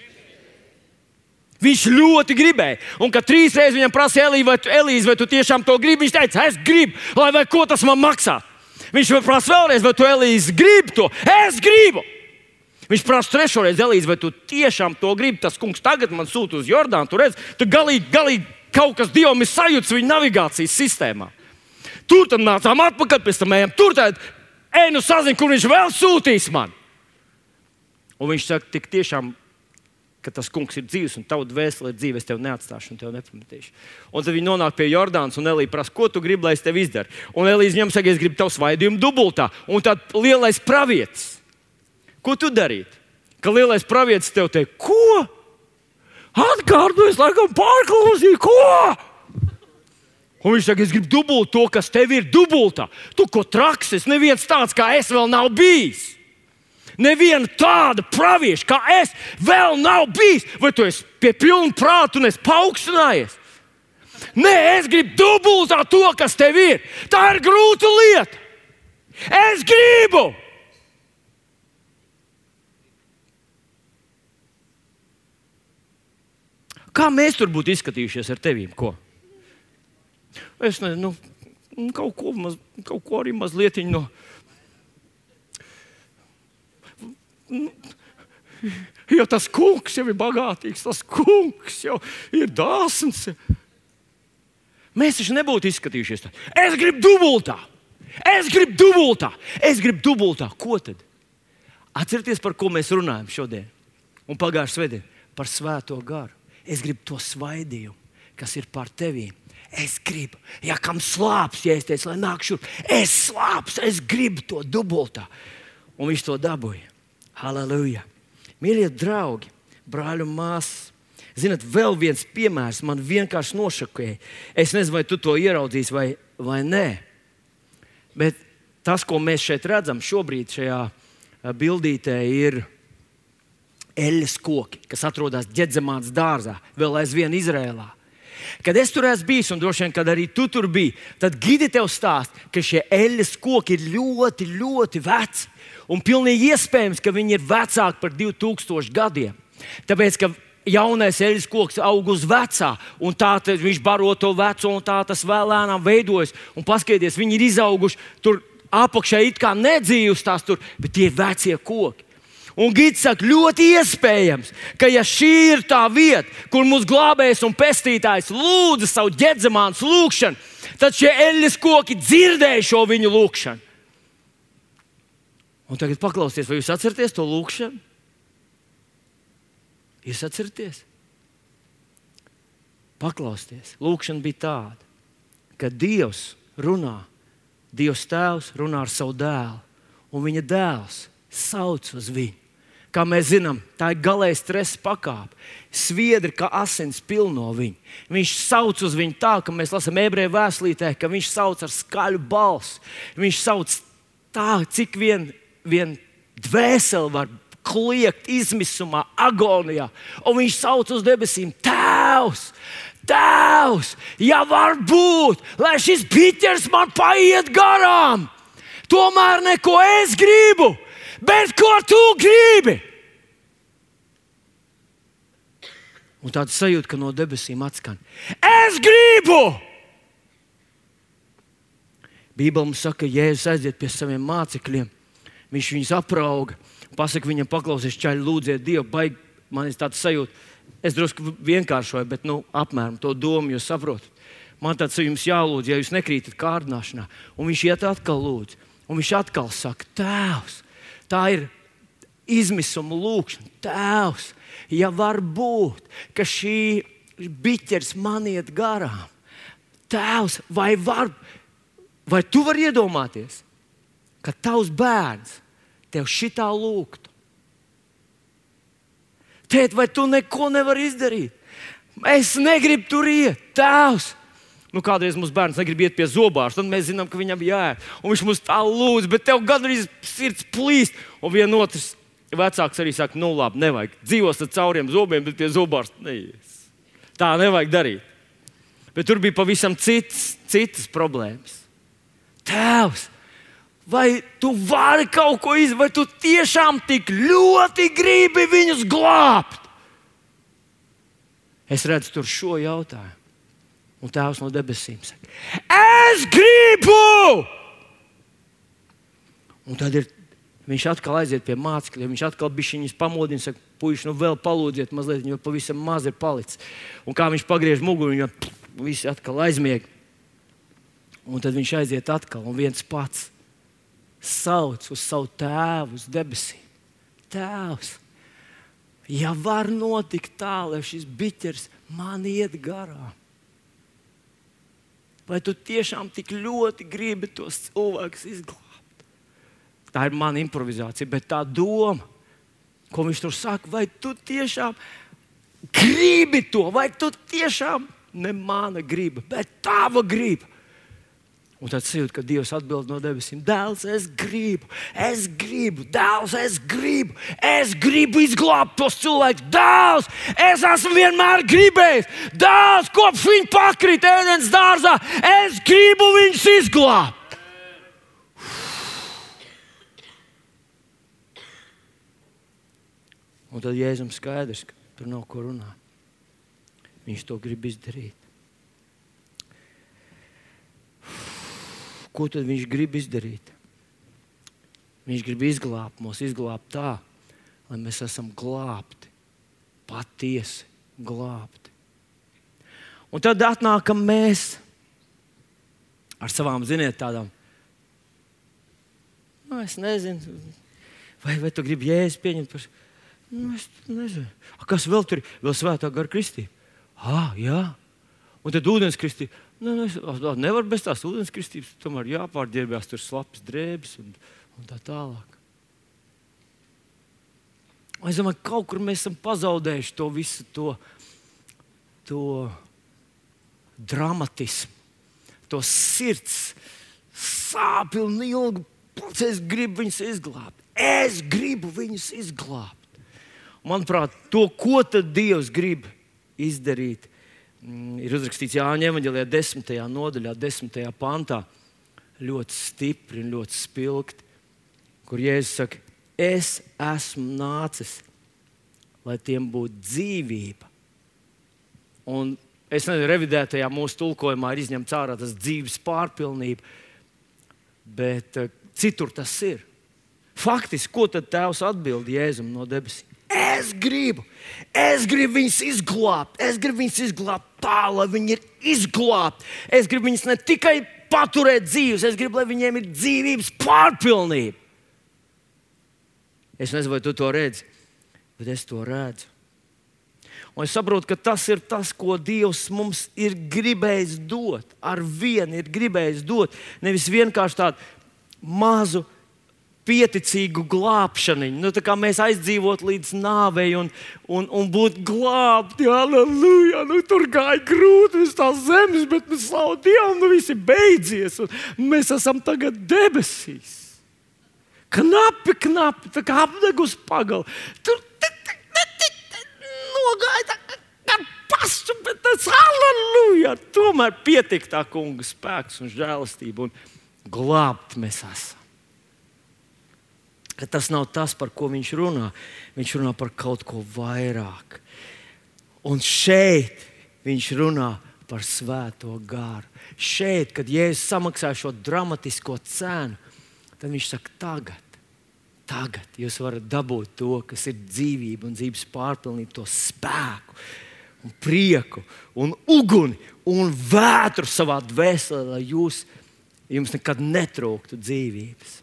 Viņš ļoti gribēja. Un kad 3 reizes viņam prasa, Elīze, vai tu tiešām to gribi? Viņš teica, es gribu, vai ko tas man maksā. Viņš prasa vēlreiz, vai tu, Elīze, gribi to? Es gribu! Viņš prasa 3. reizi, Elīze, vai tu tiešām to gribi? Tas kungs tagad man sūta uz Jordānu, tu redz, tu galīgi kaut kas Dievam ir sajūts viņa navigācijas sistēmā. Tur tad nācām atpakaļ, pēc tam ejam tur, tad sazin, kur viņš vēl sūtīs man. Un viņš saka, tik tiešām, ka tas kungs ir dzīvs un tavu dvēseli ir dzīve, es tevi neatstāšu un tevi nepametīšu. Un tad viņi nonāk pie Jordānas un Elīze prasa, ko tu gribi, lai es tev izdaru? Un Elīze viņam saka, es gribu tavu svaidījumu dubultā. Un tad lielais pravietis, ko tu darītu? Ka lielais pravietis tev teikt, ko? Atkārtojas, laikam pārklausīju, ko? Un viņš saka, es gribu dubult to, kas tev ir dubultā. Tu ko traksis, neviens tāds kā es vēl nav bijis. Neviena tāda pravieša kā es vēl nav bijis. Vai tu esi pie pilna prāta un esi paaugstinājies? Nē, es gribu dubultā to, kas tev ir. Tā ir grūta lieta. Es gribu! Kā mēs tur būtu izskatījušies ar tevīm? Ko? Es nezinu, kaut ko arī mazliet no. Jo tas kungs jau ir bagātīgs, tas kungs jau ir dāsns. Mēs taču nebūtu izskatījušies tā. Es gribu dubultā! Es gribu dubultā! Es gribu dubultā! Ko tad? Atcerieties, par ko mēs runājam šodien un pagājušajā svētdien? Par svēto garu. Es gribu to svaidījumu, kas ir pār tevīm. Es gribu, ja kam slāps, ja es teicu, lai nāk šurp, es slāps, es gribu to dubultā. Un viņš to dabūja. Halleluja! Mīļie draugi, brāļi un māsas, zināt, vēl viens piemērs man vienkārši nošokēja. Es nezinu, vai tu to ieraudzīsi vai nē. Bet tas, ko mēs šeit redzam šobrīd šajā bildītē, ir eļļas koki, kas atrodas Ģedzemātas dārzā, vēl aizvien Izrēlā. Kad es tur esmu bijis, un droši vien, kad arī tu tur biji, tad gidi tev stāst, ka šie eļļas koki ir ļoti, ļoti veci. Un pilnīgi iespējams, ka viņi ir vecāki par 2000 gadiem. Tāpēc, ka jaunais eļļas koks aug uz vecā, un tā viņš baro to veco, un tā tas vēl lēnām veidojas. Un paskaties, viņi ir izauguši tur apakšā it kā nedzīvs tās tur, bet tie ir vecie koki. Un Gits saka, ļoti iespējams, ka ja šī ir tā vieta, kur mūsu glābējs un pestītājs lūdza savu Ģedzemātas lūgšanu, tad šie eļļas koki dzirdēja šo viņu lūgšanu. Un tagad paklausieties, vai jūs atceraties to lūgšanu? Jūs atceraties? Paklausieties, lūgšana bija tāda, ka Dievs runā, Dievs tēvs runā ar savu dēlu, un viņa dēls sauc uz viņu. Kā mēs zinām, tā ir galēja stresa pakāpe. Sviedri kā asins pilno viņu. Viņš sauc uz viņu tā, ka mēs lasām ebreju vēstulītē, ka viņš sauc ar skaļu balsi. Viņš sauc tā, cik vien dvēseli var kliegt izmisumā, agonijā. Un viņš sauc uz debesīm, Tēvs, Tēvs, ja var būt, lai šis biķers man paiet garām. Tomēr neko es gribu. Bet ko tu gribi? Un tāda sajūta, ka no debesīm atskan. Es gribu! Bībele mums saka, ka Jēzus aiziet pie saviem mācekļiem. Viņš viņus aprauga. Pasaka viņam, paklausies, čaļi, lūdziet Dievu. Baigi, man ir tāda sajūta. Es drusku vienkāršoju, bet apmēram to domu jūs saprotat. Man tāds jums jālūdz, ja jūs nekrītat kārdināšanā. Un viņš iet atkal lūdz. Un viņš atkal saka, Tēvs. Tā ir izmisuma lūkšana. Tēvs, ja var būt, ka šī biķers man iet garām. Tēvs, vai tu vari iedomāties, ka tavs bērns tev šitā lūgtu? Tēt, vai tu neko nevari izdarīt? Es negribu tur iet, Tēvs. Kādreiz mums bērns negrib iet pie zobārsta, tad mēs zinām, ka viņam jāiet. Un viņš mums tā lūdz, bet tev gandrīz sirds plīst. Un vienotrs vecāks arī saka, labi, nevajag. Dzīvos ar cauriem zobiem, bet pie zobārsta neies. Tā nevajag darīt. Bet tur bija pavisam citas problēmas. Tēvs, vai tu vari kaut ko izdarīt, vai tu tiešām tik ļoti gribi viņus glābt? Es redzu tur šo jautājumu. Un Tēvs no debesīm saka, es gribu! Un tad viņš atkal aiziet pie mācekļiem, viņš atkal bišķiņus pamodina, saka, puiši, vēl palūdziet mazliet, jo pavisam maz ir palicis. Un kā viņš pagriež muguru, viņam visi atkal aizmieg. Un tad viņš aiziet atkal, un viens pats sauc uz savu Tēvu, uz debesīm. Tēvs, ja var notikt tā, lai šis biķers man iet garām, vai tu tiešām tik ļoti gribi tos cilvēkus izglābt? Tā ir mana improvizācija, bet tā doma, ko viņš tur saka, vai tu tiešām gribi to, vai tu tiešām ne mana griba, bet tava griba. Un tad sajūt, ka Dievs atbild no debesīm, Dēls, es gribu, Dēls, es gribu izglābt tos cilvēkus. Dēls, es esmu vienmēr gribējis. Dēls, kopš viņi pakrita Ēdens dārzā, es gribu viņus izglābt. Un tad Jēzum skaidrs, ka tur nav ko runāt. Viņš to grib izdarīt. Ko tad viņš grib izdarīt? Viņš grib izglābt tā, lai mēs esam glābti, patiesi glābti. Un tad atnākam mēs ar savām, tādām, es nezinu, vai tu gribi Jēzu pieņemt par... es nezinu. Kas vēl tur ir? Vēl svētā gara kristība. Jā. Un tad ūdens kristība. Nevar bez tās ūdens kristības, tomēr jāpārģērbjās tur slapas drēbes un tā tālāk. Es domāju, kaut kur mēs esam pazaudējuši to visu to dramatismu, to sirds sāpju un ilgu procesu. Es gribu viņus izglābt. Manuprāt, to, ko tad Dievs grib izdarīt, ir uzrakstīts Jāņa evaņģēlijā 10. nodaļā, 10. pantā, ļoti stipri un ļoti spilgti, kur Jēzus saka, es esmu nācis, lai tiem būtu dzīvība. Un es nezinu, revidētajā mūsu tulkojumā ir izņemts ārā tas dzīves pārpilnība, bet citur tas ir. Faktiski, ko tad Tēvs atbild Jēzum no debesīm? Es gribu viņus izglābt. Es gribu viņus izglābt tā, lai viņi ir izglābti. Es gribu viņus ne tikai paturēt dzīvus, es gribu, lai viņiem ir dzīvības pārpilnība. Es nezinu, vai tu to redzi, bet es to redzu. Un es saprotu, ka tas ir tas, ko Dievs mums ir gribējis dot. Ar vienu ir gribējis dot. Nevis vienkārši tādu mazu pieticīgu glābšanu. Tā kā mēs aizdzīvot līdz nāvei un būt glābti. Halleluja! Tur gāja grūti uz tās zemes, bet slavu Dievam, viss ir beidzies. Mēs esam tagad debesīs. Knapi, tā kā apdegus pagalu. Tur nogāja tā pastu, bet tas halleluja! Tomēr pietika tā kunga spēks un žēlastība un glābt mēs esam. Ka tas nav tas, par ko viņš runā. Viņš runā par kaut ko vairāk. Un šeit viņš runā par svēto garu. Šeit, kad Jēzus samaksāja šo dramatisko cenu, tad viņš saka, tagad jūs varat dabūt to, kas ir dzīvība un dzīves pārpilnība, to spēku un prieku un uguni un vētru savā dvēselē, lai jums nekad netrūktu dzīvības.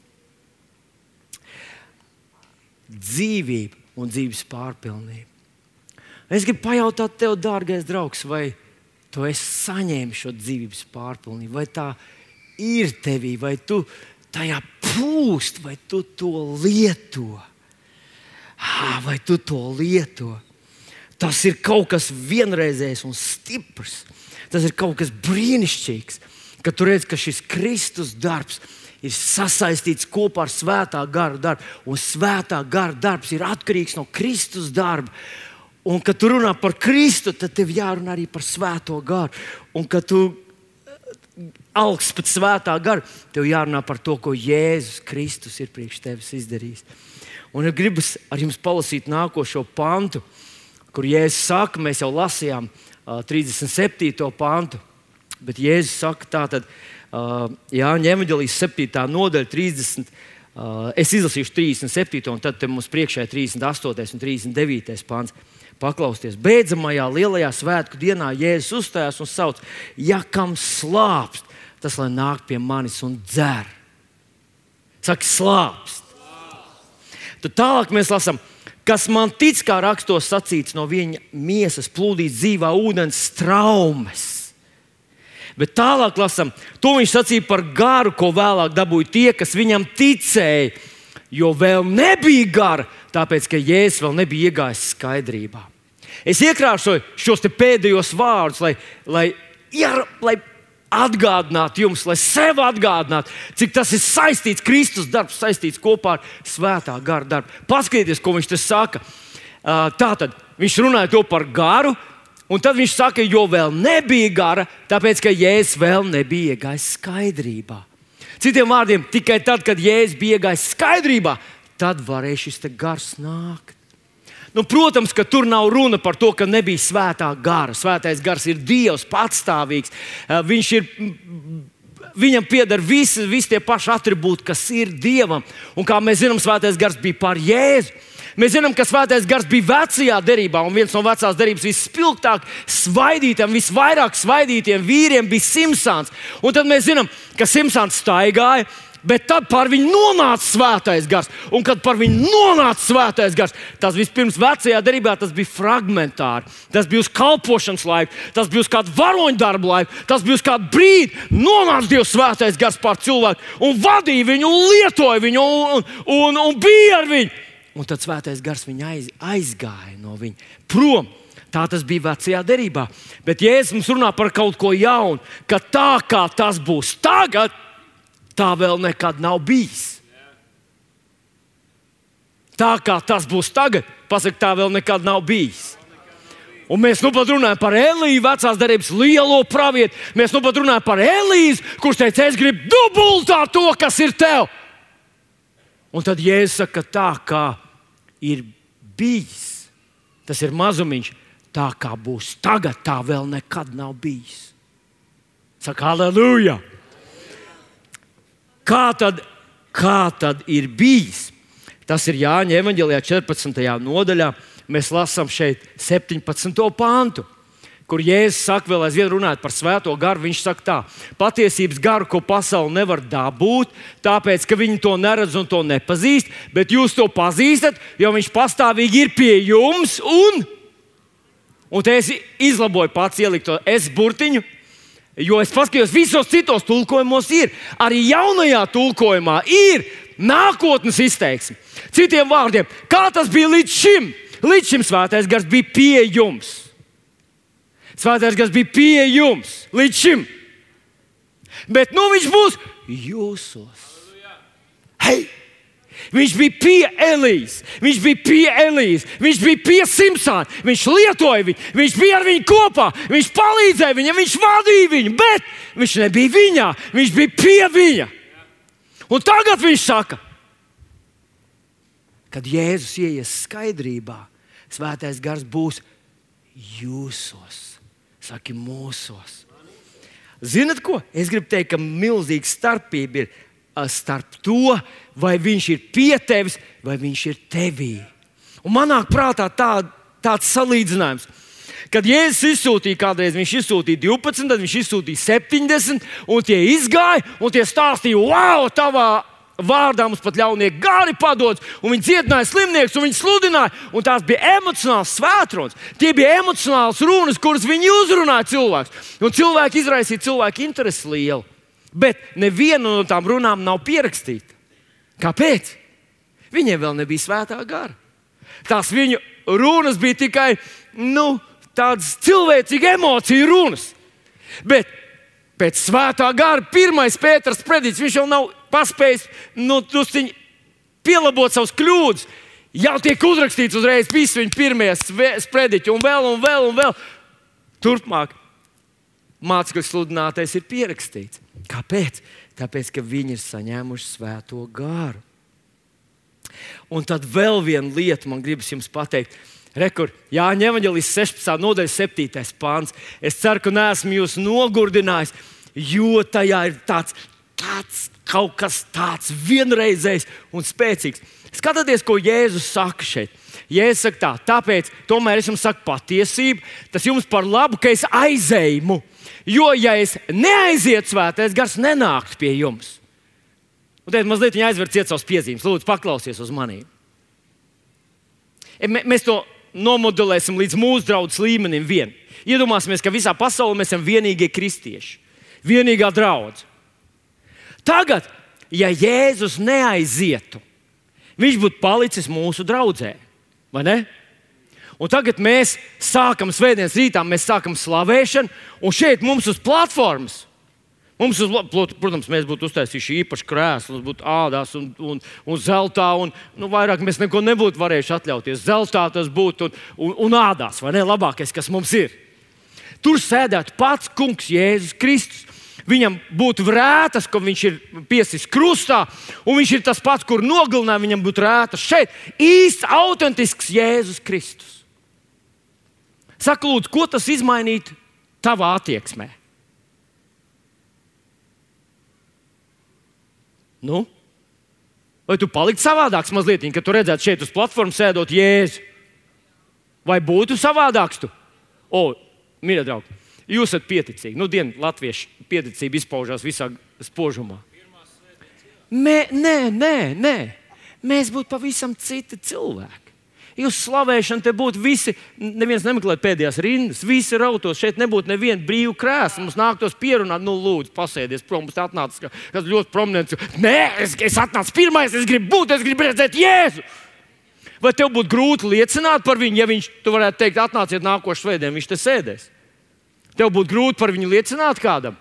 Dzīvība un dzīves pārpilnība. Es gribu pajautāt tev, dārgais draugs, vai tu esi saņēmis šo dzīvības pārpilnību, vai tā ir tevī, vai tu tajā plūst, vai tu to lieto. Vai tu to lieto? Tas ir kaut kas vienreizējs un stiprs. Tas ir kaut kas brīnišķīgs, kad tu redz, ka šis Kristus darbs ir sasaistīts kopā ar Svētā gara darbu. Un Svētā gara darbs ir atkarīgs no Kristus darba. Un, kad tu runā par Kristu, tad tev jārunā arī par Svēto garu. Un, kad tu augsts pēc Svētā gara, tev jārunā par to, ko Jēzus Kristus ir priekš tevis izdarījis. Un es gribu ar jums palasīt nākošo pantu, kur Jēzus saka, mēs jau lasījām 37. pantu, bet Jēzus saka tātad, Jāņa evaņģēlijas 7. nodaļa 30. Es izlasīšu 37. un tad mums priekšā ir 38. un 39. pants. Paklausties, beidzamajā lielajā svētku dienā Jēzus uzstājās un sauc: ja kam slāpst, tas lai nāk pie manis un dzer. Saka, slāpst. Tad tālāk mēs lasām, kas man tic, kā rakstos sacīts, no viņa miesas plūdīs dzīvā ūdens straumes. Bet tālāk lasām, to viņš sacīja par garu, ko vēlāk dabūja tie, kas viņam ticēja, jo vēl nebija gara, tāpēc, ka Jēzus vēl nebija iegājis skaidrībā. Es iekrāsoju šos te pēdējos vārdus, lai atgādinātu jums, lai sev atgādinātu, cik tas ir saistīts, Kristus darbs saistīts kopā ar Svētā gara darbu. Paskatieties, ko viņš te saka. Tātad viņš runāja to par garu, un tad viņš saka, jo vēl nebija gara, tāpēc, ka Jēzus vēl nebija iegājis skaidrībā. Citiem vārdiem, tikai tad, kad Jēzus bija iegājis skaidrībā, tad varēja šis te gars nākt. Protams, ka tur nav runa par to, ka nebija Svētā gara. Svētais gars ir Dievs, patstāvīgs. Viņam pieder visi tie paši atribūti, kas ir Dievam. Un kā mēs zinām, Svētais gars bija pār Jēzu. Mēs zinām, ka Svētais gars bija vecajā derībā, un viens no vecās derības visspilgtāk svaidītiem, visvairāk svaidītiem vīriem bija Simsons. Un tad mēs zinām, ka Simsons staigāja, bet tad par viņu nonāca Svētais gars. Un kad par viņu nonāca Svētais gars, tas vispirms vecajā derībā tas bija fragmentāri. Tas bija uz kalpošanas laiku, tas bija uz kādu varoņu darbu laiku, tas bija uz kādu brīdi. Nonāca Dievs Svētais gars pār cilvēku un vadīja viņu, un lietoja viņu, un bija ar viņu. Un tad Svētais gars viņu aizgāja no viņa prom. Tā tas bija vecajā derībā. Bet Jēzus mums runā par kaut ko jaunu, ka tā kā tas būs tagad, tā vēl nekad nav bijis. Tā kā tas būs tagad, pasaka, tā vēl nekad nav bijis. Un mēs pat runājam par Eliju, vecās derības lielo pravietu. Mēs pat runājam par Elīzu, kurš teica, es gribu dubultā to, kas ir tev. Un tad Jēzus saka, tā kā ir bijis, tas ir mazumiņš, tā kā būs tagad, tā vēl nekad nav bijis. Saka, halleluja! Kā tad ir bijis? Tas ir Jāņa evaņģēlijā 14. nodaļā. Mēs lasām šeit 17. pantu, kur Jēzus saka, vēl aizvien runājot par Svēto garu. Viņš saka tā: patiesības garu, ko pasaule nevar dabūt, tāpēc, ka viņi to neredz un to nepazīst, bet jūs to pazīstat, jo viņš pastāvīgi ir pie jums. Un te es izlaboju pats, ieliku to es burtiņu, jo es paskatījos, visos citos tulkojumos ir. Arī jaunajā tulkojumā ir nākotnes izteiksme. Citiem vārdiem, kā tas bija līdz šim? Līdz šim Svētais gars bija pie jums. Svētais gars bija pie jums līdz šim. Bet viņš būs jūsos. Hei! Viņš bija pie Elijas, viņš bija pie Elijas, viņš bija pie Simsona, viņš lietoja viņu, viņš bija ar viņu kopā, viņš palīdzēja viņam, viņš vadīja viņu, bet viņš nebija viņā, viņš bija pie viņa. Un tagad viņš saka, kad Jēzus ieies skaidrībā, Svētais gars būs jūsos, saki mūsos. Zinat ko? Es gribu teikt, ka milzīga starpība ir starp to, vai viņš ir pie tevis, vai viņš ir tevī. Un manāk prātā tāds salīdzinājums. Kad Jēzus izsūtīja kādreiz, viņš izsūtīja 12, tad viņš izsūtīja 70, un tie izgāja, un tie stāstīja, wow, tavā vārdā mums pat ļaunie gari padots, un viņi dziedināja slimniekus, un viņi sludināja. Un tās bija emocionāls svētrunas. Tie bija emocionāls runas, kuras viņi uzrunāja cilvēkus. Un cilvēki izraisīja cilvēku interesi lielu. Bet neviena no tām runām nav pierakstīta. Kāpēc? Viņiem vēl nebija svētā gara. Tās viņu runas bija tikai tādas cilvēcīgas emociju runas. Bet pēc svētā gara 1. Pēters predīts, viņš jau nav paspējis pielabot savus kļūdas. Jau tiek uzrakstīts uzreiz visu viņa pirmie sprediķi un vēl. Turpmāk mācekļu sludinātais ir pierakstīts. Kāpēc? Tāpēc, ka viņi ir saņēmuši svēto garu. Un tad vēl viena lieta man gribas jums pateikt. Jāņa evaņģēlijas 16. nodaļa 7. pāns. Es ceru, ka neesmu jūs nogurdinājis, jo tajā ir tāds kaut kas tāds vienreizējs un spēcīgs. Skatieties, ko Jēzus saka šeit. Jēzus saka tā, tāpēc tomēr es jums saku patiesību, tas jums par labu, ka es aizēju. Jo, ja es neaizietu, svētais gars nenāktu pie jums. Un tad mazliet aizver ciet savus piezīmes. Lūdzu, paklausies uz maniem. Mēs to nomodelēsim līdz mūsu draudzes līmenim vien. Iedomāsimies, ka visā pasaulē mēs esam vienīgie kristieši. Vienīgā draudze. Tagad, ja Jēzus neaizietu, viņš būtu palicis mūsu draudzē. Vai ne? Un tagad mēs sākam svētdienas rītā, mēs sākam slavēšanu, un šeit mums uz platformas, protams, mēs būtu uztaisījuši īpaši krēslus, būtu ādās un zeltā, un vairāk mēs neko nebūtu varējuši atļauties. Zeltā tas būtu un ādās, vai ne? Labākais, kas mums ir. Tur sēdētu pats kungs Jēzus Kristus. Viņam būtu rētas, ka viņš ir piesis krustā, un viņš ir tas pats, kur nogalināja, viņam būtu rētas. Šeit īsts, autentisks Jēzus Kristus. Saka, lūdzu, ko tas izmainītu tavā attieksmē? Vai tu paliktu savādāks mazliet, kad tu redzētu šeit uz platformas sēdot Jēzu? Vai būtu savādāks tu? Mīļie draugi, jūs esat pieticīgi. Latviešu pieticība izpaužās visā spožumā. Nē. Mēs būtu pavisam citi cilvēki. Jūs slavēšana te būtu visi, neviens nemeklētu pēdējās rindas, visi rautos, šeit nebūtu neviena brīva krēsla. Mums nāktos pierunāt, lūdzu, pasēdies prom, mums atnācis kas ļoti prominents. Nē, es atnācu pirmais, es gribu redzēt Jēzu. Vai tev būtu grūti liecināt par viņu, ja tu varētu teikt, atnāciet nākošu svētdienu, viņš te sēdēs? Tev būtu grūti par viņu liecināt kādam?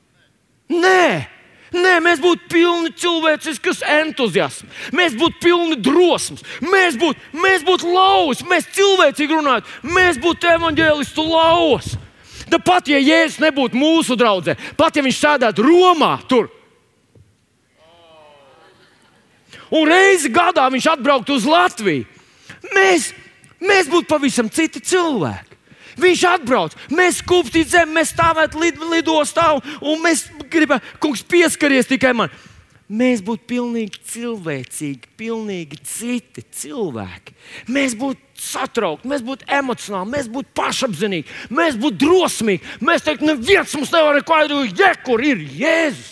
Nē, mēs būtu pilni cilvēciskas entuziasma. Mēs būtu pilni drosmes. Mēs būtu laus, mēs cilvēcīgi runājot. Mēs būtu evaņģēlistu laus. Pat ja Jēzus nebūtu mūsu draudzē, pat ja viņš sēdētu Romā tur. Un reizi gadā viņš atbrauktu uz Latviju. Mēs būtu pavisam citi cilvēki. Viņš atbrauc, mēs skūpstītu zemi, mēs stāvētu lidostā un mēs gribētu, kungs, pieskaries tikai man. Mēs būtu pilnīgi cilvēcīgi, pilnīgi citi cilvēki. Mēs būtu satraukti, mēs būtu emocionāli, mēs būtu pašapzinīgi, mēs būtu drosmīgi. Mēs teiktu, neviens mums nevar neko aizdarīt, kur ir Jēzus.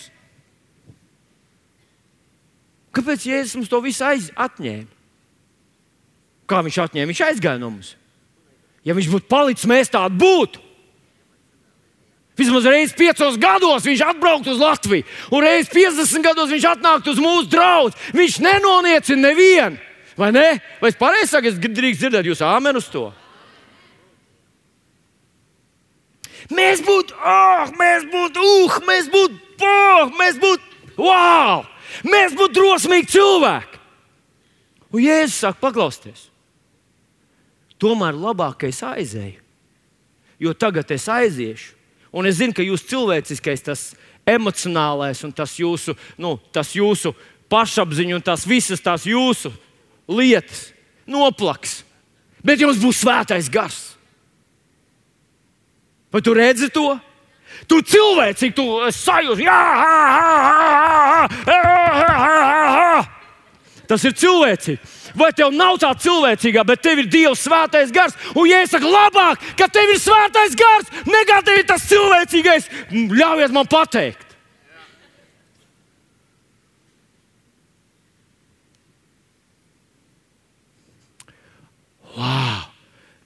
Kāpēc Jēzus mums to visu atņēma? Kā viņš atņēma? Viņš aizgāja no mums. Ja viņš būtu palicis, mēs tādi būtu. Vismaz reiz 5 gados viņš atbrauktu uz Latviju, un reiz 50 gados viņš atnāktu uz mūsu draugu. Viņš nenoniecina nevienu. Vai ne? Vai es pareizi saku, es drīkst dzirdēt jūsu āmenu uz to? Mēs būtu, wow! Mēs būtu drosmīgi cilvēki. Un Jēzus saka, paklausieties. Tomēr labāk, ka es aizēju, jo tagad es aiziešu. Un es zinu, ka jūs cilvēciskais, tas emocionālais un tas jūsu pašapziņa un tās visas tās jūsu lietas noplaks. Bet jums būs svētais gars. Vai tu redzi to? Tu cilvēcīgi, tu sajūti. Tas ir cilvēcīgi. Vai tev nav tā cilvēcīgā, bet tev ir Dieva svētais gars? Un ja es saku labāk, ka tev ir svētais gars, nekā tev ir tas cilvēcīgais, ļaujiet man pateikt.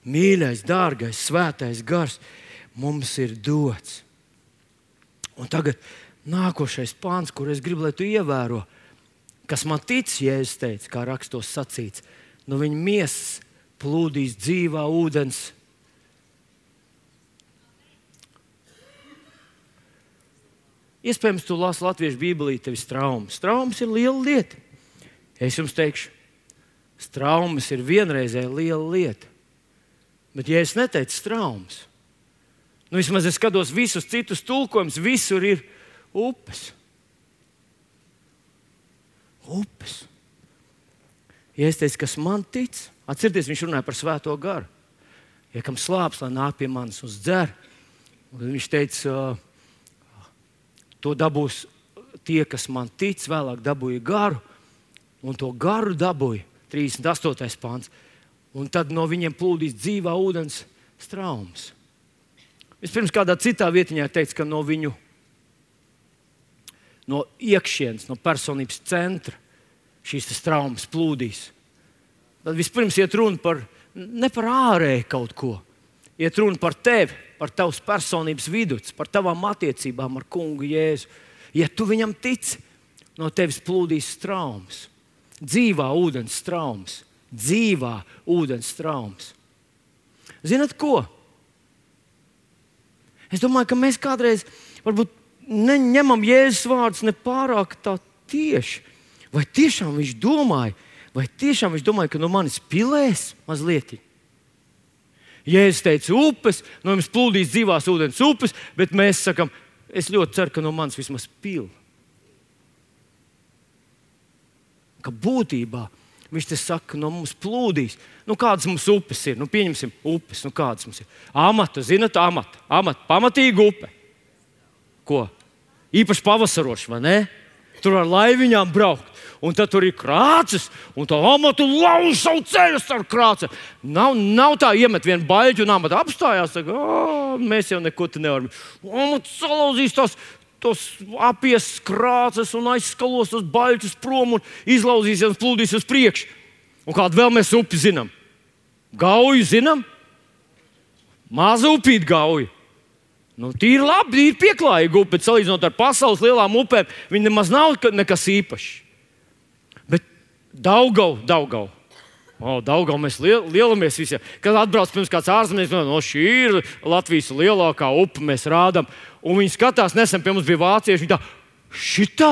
Mīļais, dārgais, svētais gars mums ir dots. Un tagad nākošais pāns, kur es gribu, lai tu ievēro, kas man tic, Jēzus teica, kā rakstos sacīts, no viņa miesas plūdīs dzīvā ūdens. Iespējams, tu lasi latviešu bībelī, tev ir traumas. Traumas ir liela lieta. Es jums teikšu, traumas ir vienreizēja liela lieta. Bet, ja es neteicu traumas, vismaz es skatos visus citus tulkojumus, visur ir upes. Upes. Ja es teicu, kas man tic, atcerieties, viņš runāja par svēto garu. Ja kam slāpes, lai nāk pie manis uz dzer. Un viņš teica, to dabūs tie, kas man tic, vēlāk dabūja garu. Un to garu dabūja 38. pāns. Un tad no viņiem plūdīs dzīvā ūdens traumas. Vispirms kādā citā vietiņā teica, ka no viņu no iekšienes, no personības centra šīs traumas plūdīs. Tad vispirms iet runa par, ne par ārēju kaut ko. Iet runa par tevi, par tavas personības viduci, par tavām attiecībām ar kungu Jēzu. Ja tu viņam tici, no tevis plūdīs traumas. Dzīvā ūdens traumas. Dzīvā ūdens traumas. Zinat ko? Es domāju, ka mēs kādreiz varbūt neņemam Jēzus vārdus ne pārāk tā tieši. Vai tiešām viņš domāja, ka no manis pilēs mazliet? Jēzus teica upes, no jums plūdīs dzīvās ūdens upes, bet mēs sakam, es ļoti ceru, ka no manis vismaz pil. Ka būtībā viņš te saka, no mums plūdīs. Kādas mums upes ir? Pieņemsim upes, kādas mums ir? Amata, zinat, amata, pamatīga upe. Ko? Īpaši pavasaroši, vai ne? Tur ar laiviņām braukt. Un tad tur ir krāces, un tā amata lauž savu ceļu ar krācēm. Nav tā iemet vienu baļķu, un amata apstājās, saka, mēs jau neko te nevaram. Amata salauzīs tos apies krāces un aizskalos tos baļķus prom un izlauzīsies un plūdīs uz priekšu. Un kādu vēl mēs upi zinām? Gauju zinām? Maza upīt Gauju. Tīri labi, ir pieklājīga upe, bet salīdzinot ar pasaules lielām upēm, viņi nemaz nav nekas īpašs. Bet Daugava. Daugava mēs lielamies visiem. Kad atbrauc pirms kāds ārzemnieks, šī ir Latvijas lielākā upe, mēs rādām. Un viņi skatās, nesen pie mums bija vācieši, viņi tā, šitā?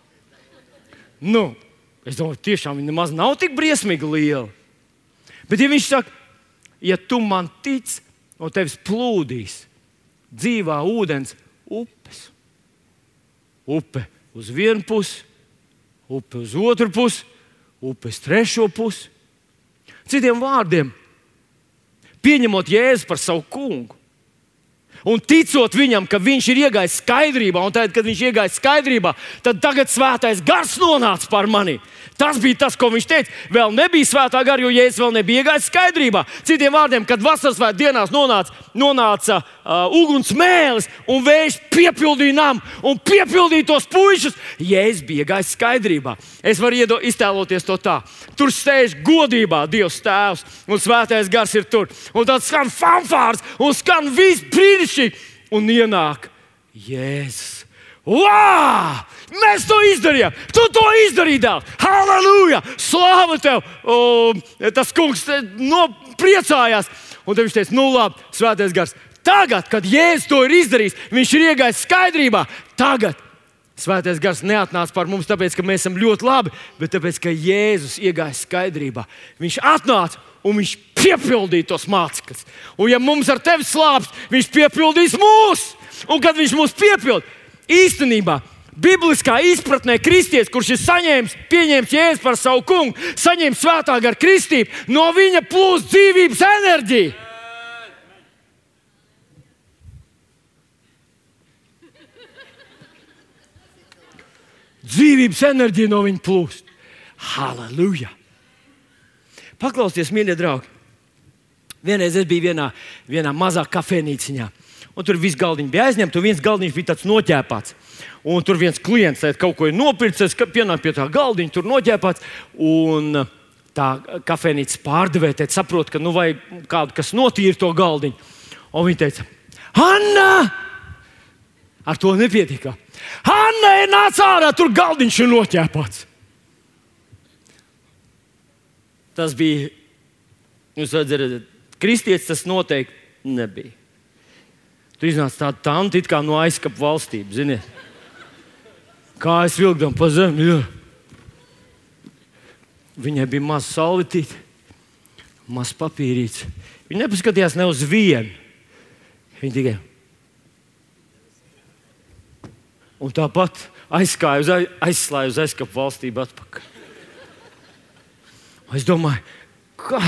Es domāju, tiešām viņi nemaz nav tik briesmīgi liela. Bet ja viņš saka, ja tu man tic, no tevis plūdīs dzīvā ūdens upes. Upe uz vienu pusi, upe uz otru pusi, upe uz trešo pusi. Citiem vārdiem, pieņemot Jēzu par savu kungu un ticot viņam, ka viņš ir iegājis skaidrībā, un tad, kad viņš iegājis skaidrībā, tad tagad svētais gars nonāca par mani. Tas bija tas, ko viņš teica. Vēl nebija svētā gara, jo Jēzus vēl nebija iegājis skaidrībā. Citiem vārdiem, kad vasaras svētku dienās nonāca uguns mēlis un vējš piepildīja namu un piepildīja tos puišus, Jēzus bija iegājis skaidrībā. Es varu iztēloties to tā. Tur sēž godībā Dievs Tēvs un svētais gars ir tur. Un tad skan fanfārs un skan viss brīnišķīgi. Un ienāk Jēzus. Vā! Mēs to izdarījām! Tu to izdarīji, dēls! Halleluja! Slāva tev! Tas kungs priecājās. Un tad viņš teica, labi, svētais gars. Tagad, kad Jēzus to ir izdarījis, viņš ir iegājis skaidrībā. Tagad svētais gars neatnāca par mums, tāpēc, ka mēs esam ļoti labi, bet tāpēc, ka Jēzus iegājis skaidrībā. Viņš atnāca un viņš piepildīja tos mācekļus. Un ja mums ar tevi slāpst, viņš piepildīs mūs. Un kad viņš mūs piepild, īstenībā, bibliskā izpratnē kristietis, kurš ir pieņēmis Jēzu par savu kungu, saņēmis svētā gara kristību, no viņa plūst dzīvības enerģija. Dzīvības enerģija no viņa plūst. Halleluja! Paklausieties, mīļie draugi. Vienreiz es biju vienā mazā kafejnīciņā. Un tur viss galdiņš bija aizņemts, un viens galdiņš bija tāds noķēpāts. Un tur viens klients kaut ko ir nopircis, pienāk pie tā galdiņa, tur noķēpāts. Un tā kafejnīcas pārdevēja saprot, ka vajag kādu, kas notīra to galdiņu. Un viņa teica, Anna! Ar to nepietika. Anna, nāc ārā, tur galdiņš ir noķēpāts. Tas bija, jūs redzat, kristietis tas noteikti nebija. Tu iznāc tādu tanti, it kā no aizkapu valstību, ziniet. Kā es vilkdam pa zemi, jā. Viņai bija maz salvitīte, maz papīrīts. Viņa nepaskatījās ne uz vienu. Viņa tikai. Un tāpat aizslāja uz aizkapu valstību atpakaļ. Es domāju, kā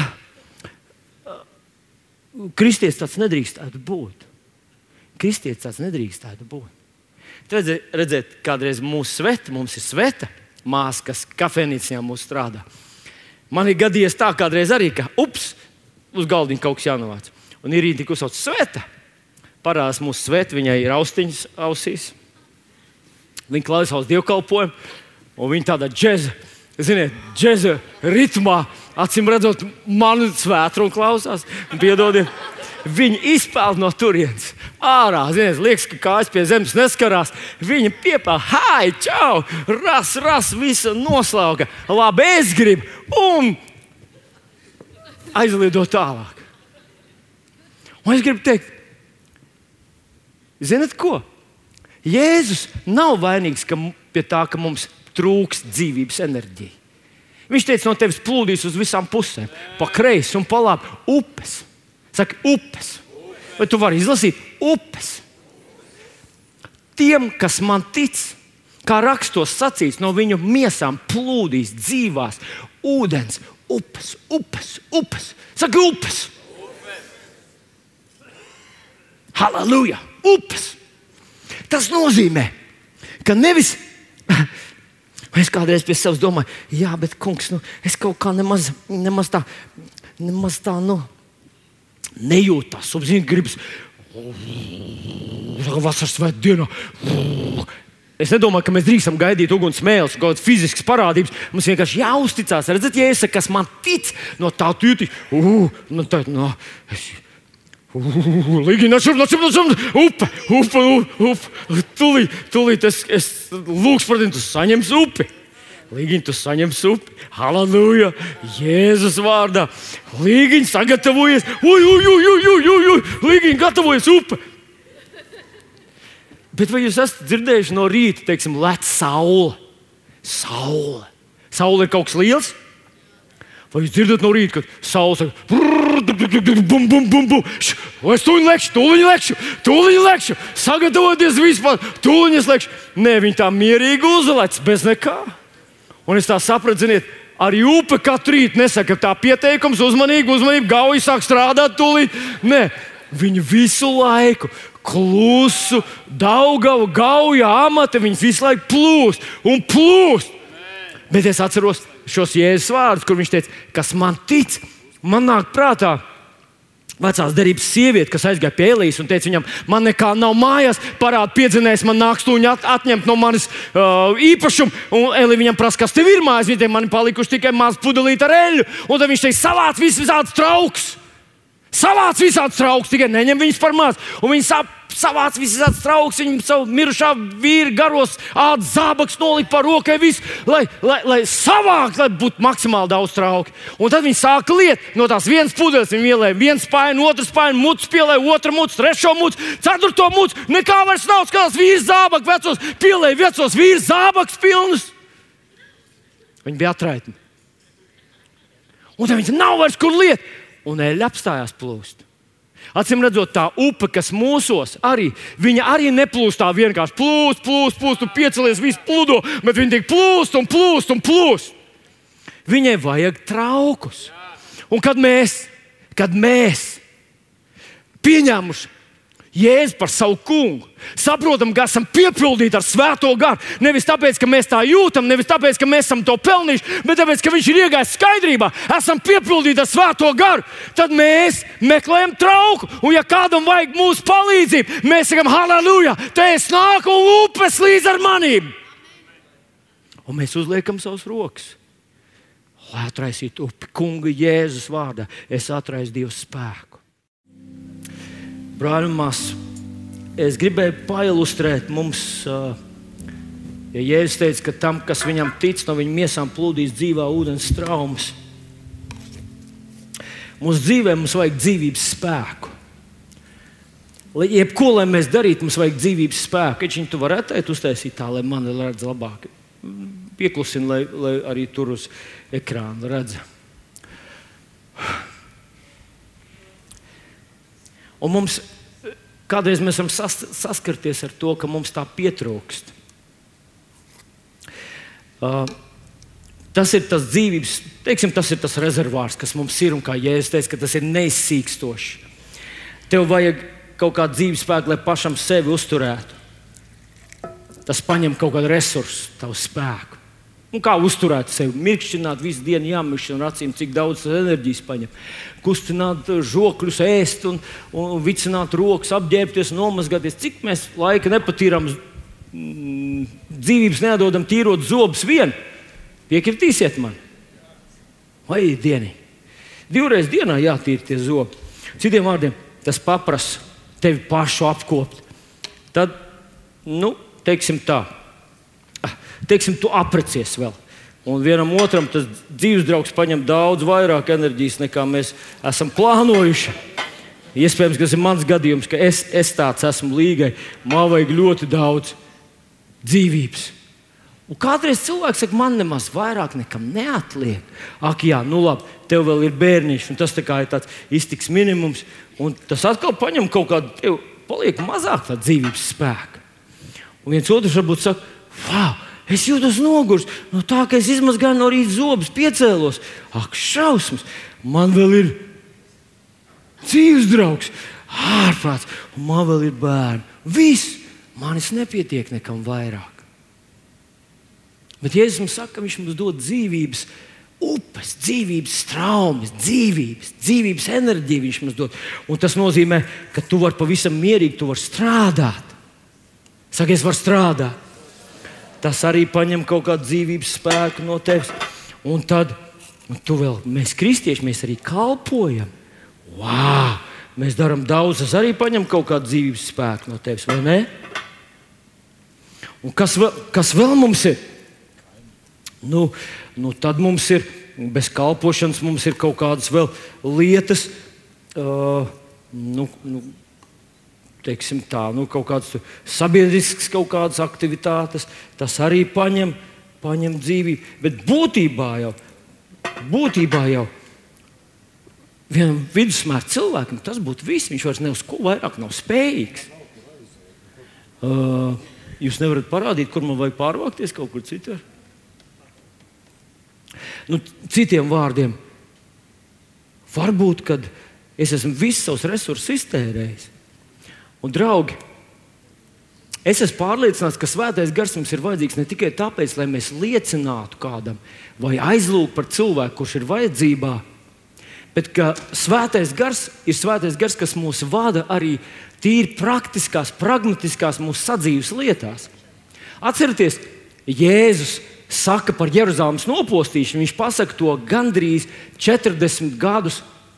kristietis tāds nedrīkstētu būt. Kristietis tāds nedrīkstētu būt. Redzēt, kādreiz mums ir sveta māsa, kas kafejnīcā mūs strādā. Man ir gadījies tā kādreiz arī, ka uz galdiņa kaut kas jānovāc. Un ir tik uzsauc sveta. Parādās mūsu sveta, viņai ir austiņas ausīs. Viņa klausās dievkalpojumu, un viņa tādā džeza ritmā, acīm redzot, manu svētru un klausās. Piedodiet, viņa izpeld no turienes. Ārā, liekas, ka kājas pie zemes neskarās. Viņa piepēl, hai, čau, ras, visa noslauka. Labi, es gribu, un aizlido tālāk. Un es gribu teikt, zinat ko? Jēzus nav vainīgs pie tā, ka mums trūkst dzīvības enerģija. Viņš teica, no tevis plūdīs uz visām pusēm, pa kreisi un pa labi. Upes. Saka, upes. Vai tu vari izlasīt? Upes. Tiem, kas man tic, kā rakstos sacīts, no viņu miesām plūdīs dzīvās ūdens. Upes. Saka, upes. Halleluja! Upes! Tas nozīmē, ka nevis es kādreiz pie sevis domāju, jā, bet kungs, es kaut kā nemaz tā nejūtu tā subzini, gribas vasaras svētku dienā. Es nedomāju, ka mēs drīkstam gaidīt uguns smēles, kaut kādas fiziskas parādības. Mums vienkārši jāuzticās. Redzat, ja es saku, kas man tic, no tā tūti, Līgini, upe. Tūlīt es lūkšu par tiem, tu saņemsi upi. Līgini, tu saņemsi upi. Halleluja, Jēzus vārdā. Līgini, sagatavojies. Līgini, gatavojies upe. Bet vai jūs esat dzirdējuši no rīta, teiksim, lec saule? Saule ir kaut kas liels? Vai jūs dzirdat no rīta, kad saule saka, es tūliņ lekšu, sagatavoties vispār, tūliņ es lekšu. Nē, viņi tā mierīgi uzlec, bez nekā. Un es tā sapratu, ziniet, arī upe katru rītu nesaka, tā pieteikums, uzmanību, gauji sāk strādāt tūlīt. Nē, viņi visu laiku klusu, Daugavu, Gauja, Amata, viņi visu laiku plūst. Bet es atceros šos Jēzus vārdus, kur viņš teica, kas man tic, man nāk prātā vecās derības sieviete, kas aizgāja pie Elijas un teica viņam, man nekā nav mājās, parāda piedzinējs, man nāk stūņi atņemt no manis īpašumu. Un Elija viņam prasa, kas tev ir mājās, viņam man ir palikuši tikai maz pudelīt ar eļļu. Un tad viņš teica, savāc visāds trauks. Tikai neņem viņus par maz. Un viņi savāc visāds trauks, viņam savu mirušā vīru garos ādas zābaks nolika par rokai visu, lai savākt, lai būtu maksimāli daudz trauki. Un tad viņi sāka liet no tās vienas pudeles, viņi ielēja viens spaini, otrs spaini, muts pielēja, otra muts, trešo muts, ceturto muts, nekā vairs nav, skatās vīrs zābak vecos, pielēja vecos vīrs zābaks pilnus. Viņi bija atraitni. Un tad viņi nav vairs kur liet. Un eļļa apstājās plūst. Acīm redzot, tā upe, kas mūsos viņa arī neplūst tā vienkārši plūst, un piecelies visu plūdo, bet viņa tiek plūst. Viņai vajag traukus. Un kad mēs pieņēmuši Jēzu par savu kungu, saprotam, ka esam piepildīti ar Svēto garu. Nevis tāpēc, ka mēs tā jūtam, nevis tāpēc, ka mēs esam to pelnījuši, bet tāpēc, ka viņš ir iegājis skaidrībā, esam piepildīti ar Svēto garu. Tad mēs meklējam trauku, un ja kādam vajag mūsu palīdzību, mēs sakam, halleluja, te es nāku un upes līdz ar manīm. Un mēs uzliekam savus rokas. lai atraisītu upi. Kunga Jēzus vārdā es atraisu Dieva spēku. Brāļi un māsas, es gribēju pailustrēt mums, ja Jēzus teica, ka tam, kas viņam tic, no viņa miesām plūdīs dzīvā ūdens straumes. Mūsu dzīvē mums vajag dzīvības spēku. Jebko, lai mēs darītu, mums vajag dzīvības spēku. Kad tu varētu uztaisīt tā, lai mani redz labāk. Pieklusini, lai arī tur uz ekrāna redz. Un mums kādreiz mēs varam saskarties ar to, ka mums tā pietrūkst. Tas ir tas dzīvības, tas ir tas rezervārs, kas mums ir, un kā Jēzus teica, ka tas ir neizsīkstošs. Tev vajag kaut kādu dzīves spēku, lai pašam sevi uzturētu. Tas paņem kaut kādu resursu, tavu spēku. Un kā uzturēt sevi? Mirkšķināt visu dienu, jāmirkšķina ar acīm, cik daudz enerģijas paņem. Kustināt žokļus, ēst un vicināt rokas, apģērbties, nomazgāties. Cik mēs laika nepatīrām, dzīvības nedodam tīrot zobus vien? Piekritīsiet man? Vai dieni? 2 reizes dienā jātīra tie zobi. Citiem vārdiem, tas paprasa tevi pašu apkopt. Tad, teiksim tā, tu aprecies vēl. Un vienam otram tas dzīves draugs paņem daudz vairāk enerģijas, nekā mēs esam plānojuši. Iespējams, ka tas ir mans gadījums, ka es tāds esmu līgai. Man vajag ļoti daudz dzīvības. Un kādreiz cilvēks saka, man nemaz vairāk nekam neatliek. Ak jā, labi, tev vēl ir bērniņš, un tas tā kā ir tāds iztiks minimums. Un tas atkal paņem kaut kādu, tev paliek mazāk tā dzīvības spēka. Un viens otrs varbūt saka, wow, es jūtos nogurs, no tā, ka es izmazgāju no rīta zobus, piecēlos. Ak, šausmas, man vēl ir dzīves draugs, ārprāts, un man vēl ir bērni. Viss, manis nepietiek nekam vairāk. Bet Jēzus mums saka, ka viņš mums dod dzīvības upes, dzīvības straumes, dzīvības enerģiju viņš mums dod. Un tas nozīmē, ka tu vari pavisam mierīgi, tu vari strādāt. Saka, es varu strādāt. Tas arī paņem kaut kādu dzīvības spēku no tevis. Un tad, mēs kristieši, mēs arī kalpojam. Wow! Mēs darām daudz, tas arī paņem kaut kādu dzīvības spēku no tevis, vai ne? Un kas vēl mums ir? Tad mums ir, bez kalpošanas mums ir kaut kādas vēl lietas, teiksim tā, kaut kādas sabiedriskas kaut kādas aktivitātes, tas arī paņem dzīvību. Bet būtībā jau vienam vidusmēra cilvēkam tas būtu viss, viņš vairs ne uz ko vairāk nav spējīgs. Jūs nevarat parādīt, kur man vajag pārvākties kaut kur citur? Citiem vārdiem, varbūt, kad es esmu visus savus resursus iztērējis. Un, draugi, es esmu pārliecināts, ka Svētais Gars mums ir vajadzīgs ne tikai tāpēc, lai mēs liecinātu kādam vai aizlūgtu par cilvēku, kurš ir vajadzībā, bet ka Svētais Gars ir Svētais Gars, kas mūs vada arī tīri praktiskās, pragmatiskās mūsu sadzīves lietās. Atcerieties, Jēzus saka par Jeruzalemes nopostīšanu, viņš pasaka to gandrīz 40 gadus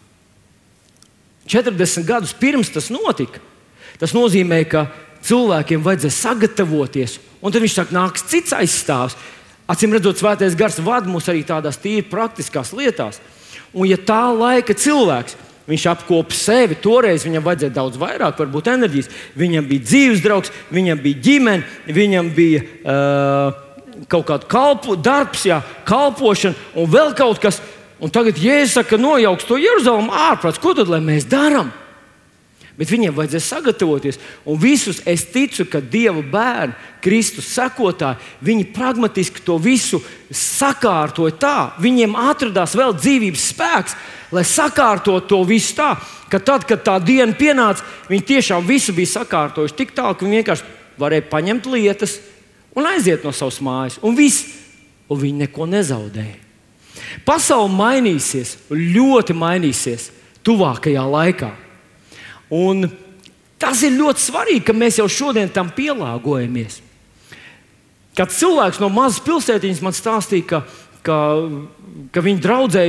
pirms tas notika. Tas nozīmē, ka cilvēkiem vajadzēja sagatavoties, un tad viņš saka, nāks cits aizstāvs. Acīm redzot, Svētais Gars vada mūs arī tādās tīri praktiskās lietās. Un ja tā laika cilvēks, viņš apkopa sevi, toreiz viņam vajadzēja daudz vairāk, varbūt enerģijas. Viņam bija dzīves draugs, viņam bija ģimene, viņam bija kaut kāda darbs, kalpošana un vēl kaut kas. Un tagad Jēzus saka, nojauks to Jeruzalemi ārprāts. Ko tad lai mēs darām? Bet viņiem vajadzēja sagatavoties. Un visus es ticu, ka Dieva bērni, Kristus sekotāji, viņi pragmatiski to visu sakārtoja tā. Viņiem atradās vēl dzīvības spēks, lai sakārtotu to visu tā, ka tad, kad tā diena pienāca, viņi tiešām visu bija sakārtojuši tik tālu, ka viņi vienkārši varēja paņemt lietas un aiziet no savas mājas. Un viss, un viņi neko nezaudēja. Pasaule mainīsies, ļoti mainīsies tuvākajā laikā. Un tas ir ļoti svarīgi, ka mēs jau šodien tam pielāgojamies. Kad cilvēks no mazas pilsētiņas man stāstīja, ka ka viņa draudzē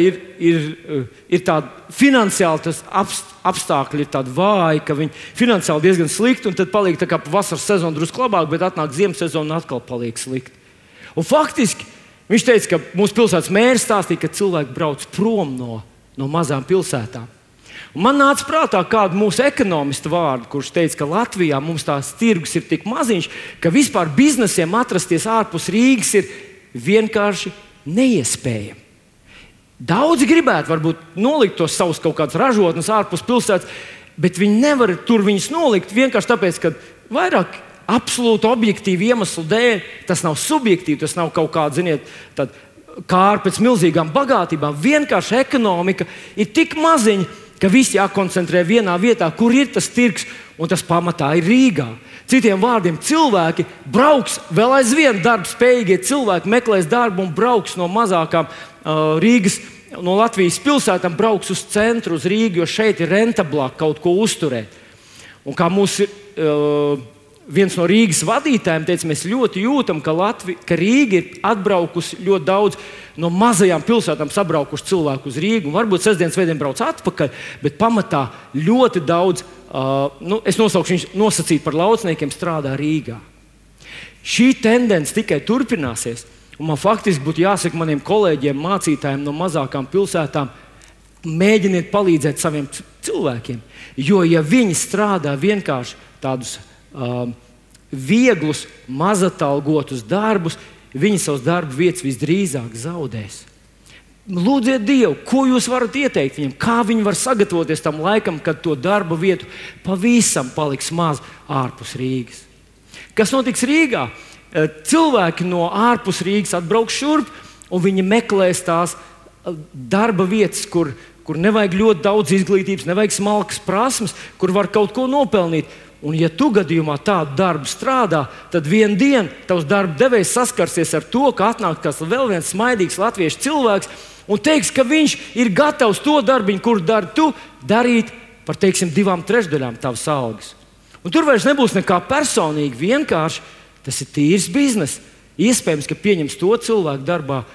ir tādi finansiāli apstākļi, ir tādi vāji, ka viņi finansiāli diezgan slikti, un tad paliek tā kā vasaras sezona drusku labāk, bet atnāk ziemas sezona un atkal paliek slikti. Un faktiski viņš teica, ka mūsu pilsētas mērs stāstīja, ka cilvēki brauc prom no mazām pilsētām. Un man nāca prātā kādu mūsu ekonomistu vārdu, kurš teica, ka Latvijā mums tās tirgus ir tik maziņš, ka vispār biznesiem atrasties ārpus Rīgas ir vienkārši neiespējami. Daudzi gribētu varbūt nolikt tos savus kaut kādus ražotnes ārpus pilsētas, bet viņi nevar tur viņus nolikt vienkārši tāpēc, ka vairāk absolūti objektīvi iemeslu dēļ, tas nav subjektīvi, tas nav kaut kāda, ziniet, kāra pēc milzīgām bagātībām. Vienkārši ekonomika ir tik maziņa, ka visi jākoncentrē vienā vietā, kur ir tas tirgs, un tas pamatā ir Rīgā. Citiem vārdiem, cilvēki brauks, vēl aizvien darbspējīgie cilvēki meklēs darbu un brauks no mazākām Rīgas, no Latvijas pilsētām, brauks uz centru, uz Rīgu, jo šeit ir rentablāk kaut ko uzturēt. Un kā mūsu viens no Rīgas vadītājiem teica, mēs ļoti jūtam, ka Rīga ir atbraukusi ļoti daudz no mazajām pilsētām, sabraukuši cilvēku uz Rīgu. Un varbūt sestdienas svētdien brauc atpakaļ, bet pamatā ļoti daudz, es nosaukšu viņus nosacīt par laucniekiem, strādā Rīgā. Šī tendence tikai turpināsies, un man faktiski būtu jāsaka maniem kolēģiem, mācītājiem no mazākām pilsētām, mēģiniet palīdzēt saviem cilvēkiem, jo ja viņi strādā vienkārši tādus vieglus, mazatalgotus darbus, viņi savus darba vietas visdrīzāk zaudēs. Lūdziet Dievu, ko jūs varat ieteikt viņam, kā viņi var sagatavoties tam laikam, kad to darba vietu pavisam paliks maz ārpus Rīgas. Kas notiks Rīgā? Cilvēki no ārpus Rīgas atbrauks šurp, un viņi meklēs tās darba vietas, kur nevajag ļoti daudz izglītības, nevajag smalkas prasmes, kur var kaut ko nopelnīt. Un, ja tu gadījumā tādu darbu strādā, tad vienu dienu tavs darba devējs saskarsies ar to, ka atnāk vēl viens smaidīgs latviešu cilvēks un teiks, ka viņš ir gatavs to darbiņu, kuru dari tu, darīt par, teiksim, 2/3 tavas algas. Un tur vairs nebūs nekā personīgi, vienkārši tas ir tīrs biznes. Iespējams, ka pieņems to cilvēku darbā,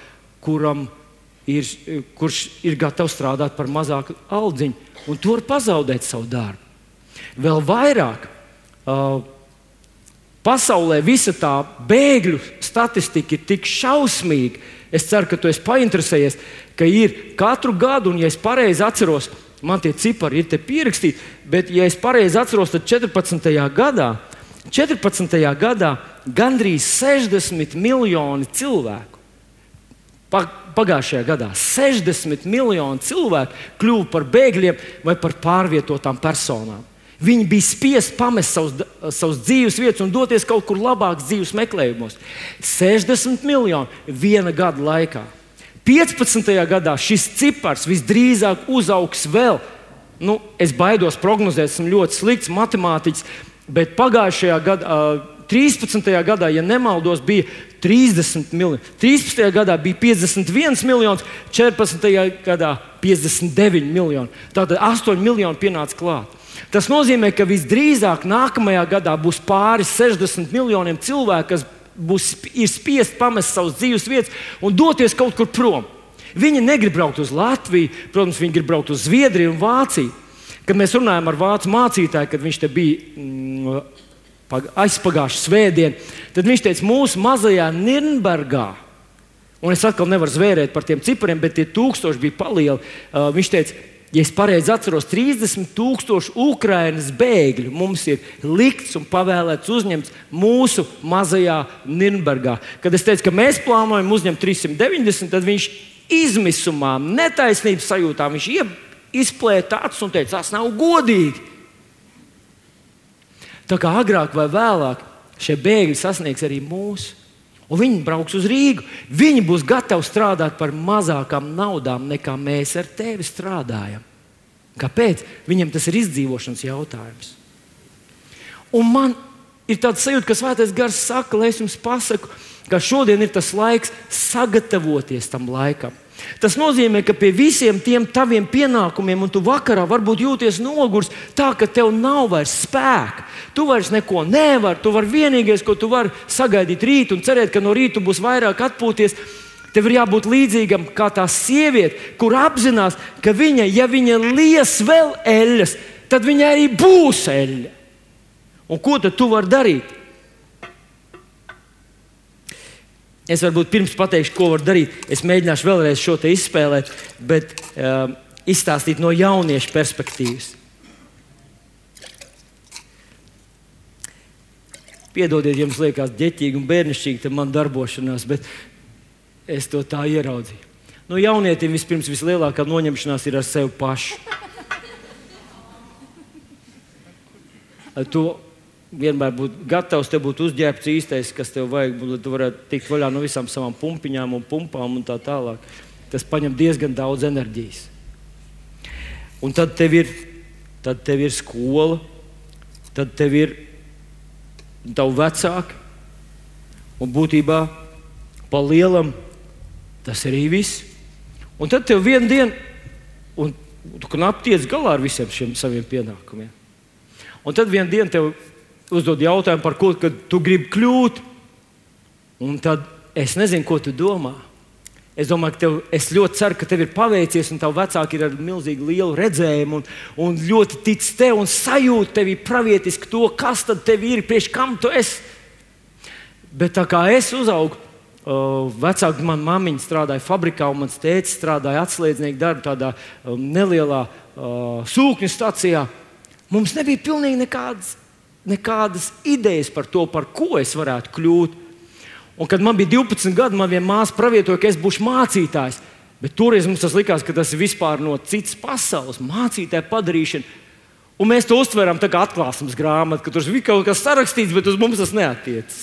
kurš ir gatavs strādāt par mazāku aldziņu, un tur pazaudēt savu darbu. Vēl vairāk. Pasaulē visa tā bēgļu statistika ir tik šausmīga. Es ceru, ka tu esi painteresējies, ka ir katru gadu, un ja es pareizi atceros, man tie cipari ir te pierakstīti, bet ja es pareizi atceros, tad 14. gadā gandrīz 60 miljoni cilvēku. Pagājušajā gadā 60 miljoni cilvēku kļuva par bēgļiem vai par pārvietotām personām. Viņi bija spiesti pamest savus dzīves vietas un doties kaut kur labākas dzīves meklējumos. 60 miljoni viena gada laikā. 15. gadā šis cipars visdrīzāk uzaugs vēl. Es baidos prognozēt, esmu ļoti slikts matemātiķis, bet pagājušajā gadā, 13. gadā, ja nemaldos, bija 30 miljoni. 13. gadā bija 51 miljoni, 14. gadā 59 miljoni. Tātad 8 miljoni pienāca klāt. Tas nozīmē, ka visdrīzāk nākamajā gadā būs pāri 60 miljoniem cilvēku, kas ir spiest pamest savus dzīves vietas un doties kaut kur prom. Viņi negrib braukt uz Latviju, protams, viņi grib braukt uz Zviedriju un Vāciju. Kad mēs runājam ar vācu mācītāju, kad viņš te bija aizpagājušā svētdien, tad viņš teica, mūsu mazajā Nirnbergā, un es atkal nevaru zvērēt par tiem cipariem, bet tie 1000 bija palieli. Viņš teica, ja es pareizi atceros, 30,000 Ukrainas bēgļu mums ir likts un pavēlēts uzņemt mūsu mazajā Nirnbergā. Kad es teicu, ka mēs plānojam uzņemt 390, tad viņš izmisumā, netaisnības sajūtā, viņš izplēta acis un teica, tas nav godīgi. Tā kā agrāk vai vēlāk šie bēgļi sasniegs arī mūsu. Un viņi brauks uz Rīgu. Viņi būs gatavi strādāt par mazākām naudām, nekā mēs ar tevi strādājam. Kāpēc? Viņam tas ir izdzīvošanas jautājums. Un man ir tāds sajūta, ka Svētais Gars saka, lai es jums pasaku, ka šodien ir tas laiks sagatavoties tam laikam. Tas nozīmē, ka pie visiem tiem taviem pienākumiem, un tu vakarā varbūt jūties nogurs tā, ka tev nav vairs spēka. Tu vairs neko nevari. Tu vari vienīgais, ko tu vari sagaidīt rīt un cerēt, ka no rīta būs vairāk atpūties. Tev ir jābūt līdzīgam kā tā sieviete, kur apzinās, ka viņa, ja viņa lies vēl eļļas, tad viņai arī būs eļļa. Un ko tad tu vari darīt? Es varbūt pirms pateikšu, ko var darīt. Es mēģināšu vēlreiz šo te izspēlēt, bet izstāstīt no jauniešu perspektīvas. Piedodiet, ja jums liekas ģeķīgi un bērnišķīgi tā man darbošanās, bet es to tā ieraudzīju. No jaunietim vispirms vislielākā noņemšanās ir ar sevi pašu. Tu vienmēr būtu gatavs, tev būtu uzģērbts īstais, kas tev vajag, lai tu varētu tikt vaļā no visām savām pumpiņām un pumpām un tā tālāk. Tas paņem diezgan daudz enerģijas. Un tad tev ir skola, tad tev ir tavu vecāki, un būtībā pa lielam tas arī viss. Un tad tev vienu dienu, un tu knapi tiec galā ar visiem šiem saviem pienākumiem. Un tad vienu dienu tev uzdod jautājumu, par ko tu gribi kļūt, un tad es nezinu, ko tu domā. Es domāju, es ļoti ceru, ka tev ir paveicies, un tavu vecāki ir ar milzīgi lielu redzējumu, un ļoti tic tev un sajūt tevi pravietiski to, kas tad tev ir, priekš kam tu esi. Bet tā kā es uzaugu, vecāki, mana mammiņa strādāja fabrikā, un mans tētis strādāja atslēdznieku darbu tādā nelielā sūkņu stacijā. Mums nebija pilnīgi nekādas idejas par to, par ko es varētu kļūt. Un, kad man bija 12 gadi, man viena māsa pravietoja, ka es būšu mācītājs. Bet toreiz mums tas likās, ka tas ir vispār no citas pasaules, mācītāja padarīšana. Un mēs to uztverām tā kā atklāsmes grāmatu, ka tur bija kaut kas sarakstīts, bet uz mums tas neattiecas.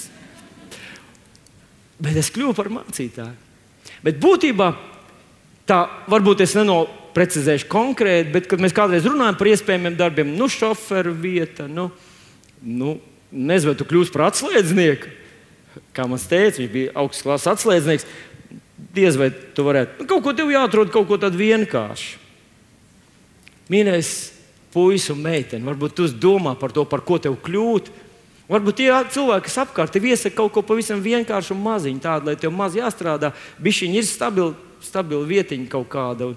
Bet es kļuvu par mācītāju. Bet būtībā tā varbūt es nenoprecizēšu konkrēti, bet kad mēs kādreiz runājam par iespējamiem darbiem, šoferu vieta, nezinu, vai tu kļūsi par atslēdznieku. Kā mans tēvs, viņš bija augstas klases atslēdznieks, diez vai tu varētu. Kaut ko tev jāatrod, kaut ko tādu vienkāršu. Mīļais puisis un meitene, varbūt tu domā par to, par ko tev kļūt. Varbūt tie cilvēki, kas apkārt tev iesaka kaut ko pavisam vienkāršu un maziņu, tādu, lai tev maz jāstrādā, bišķiņi ir stabila vietiņa kaut kāda.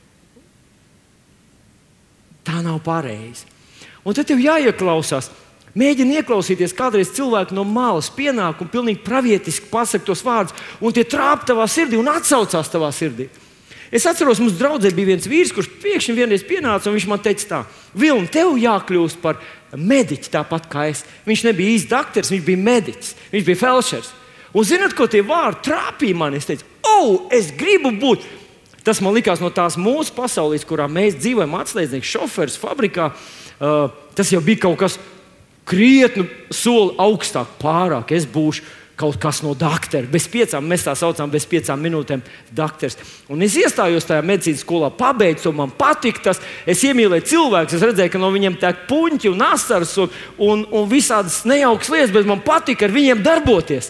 Tā nav pareizi. Un tad tev jāieklausās. Mēģini ieklausīties, kādreiz cilvēki no malas pienāk un pilnīgi pravietiski pasaka tos vārdus, un tie trāp tavā sirdī un atsaucās tavā sirdī. Es atceros, mums draudzē bija viens vīrs, kurš pēkšņi vienreiz pienāca, un viņš man teica tā: Vilni, tev jākļūst par mediķi tāpat kā es. Viņš nebija īsts dakteris, viņš bija mediķis, viņš bija felšers. Un zināt, ko tie vārdi trāpīja man? Es teicu, es gribu būt. Tas man likās no tās mūsu pasaulīs, kurā mēs dzīvojam, atslēdznieks, šoferis, fabrikā. Tas jau bija kaut kas krietni soli augstāk, pārāk. Es būšu kaut kas no daktera. Mēs tā saucam, bez 5 minūtēm dakters. Un es iestājos tajā medicīnas skolā, pabeidzu, un man patika tas. Es iemīlēju cilvēkus, es redzēju, ka no viņiem tek puņķi un asaras un visādas nejaukas lietas, bet man patika ar viņiem darboties.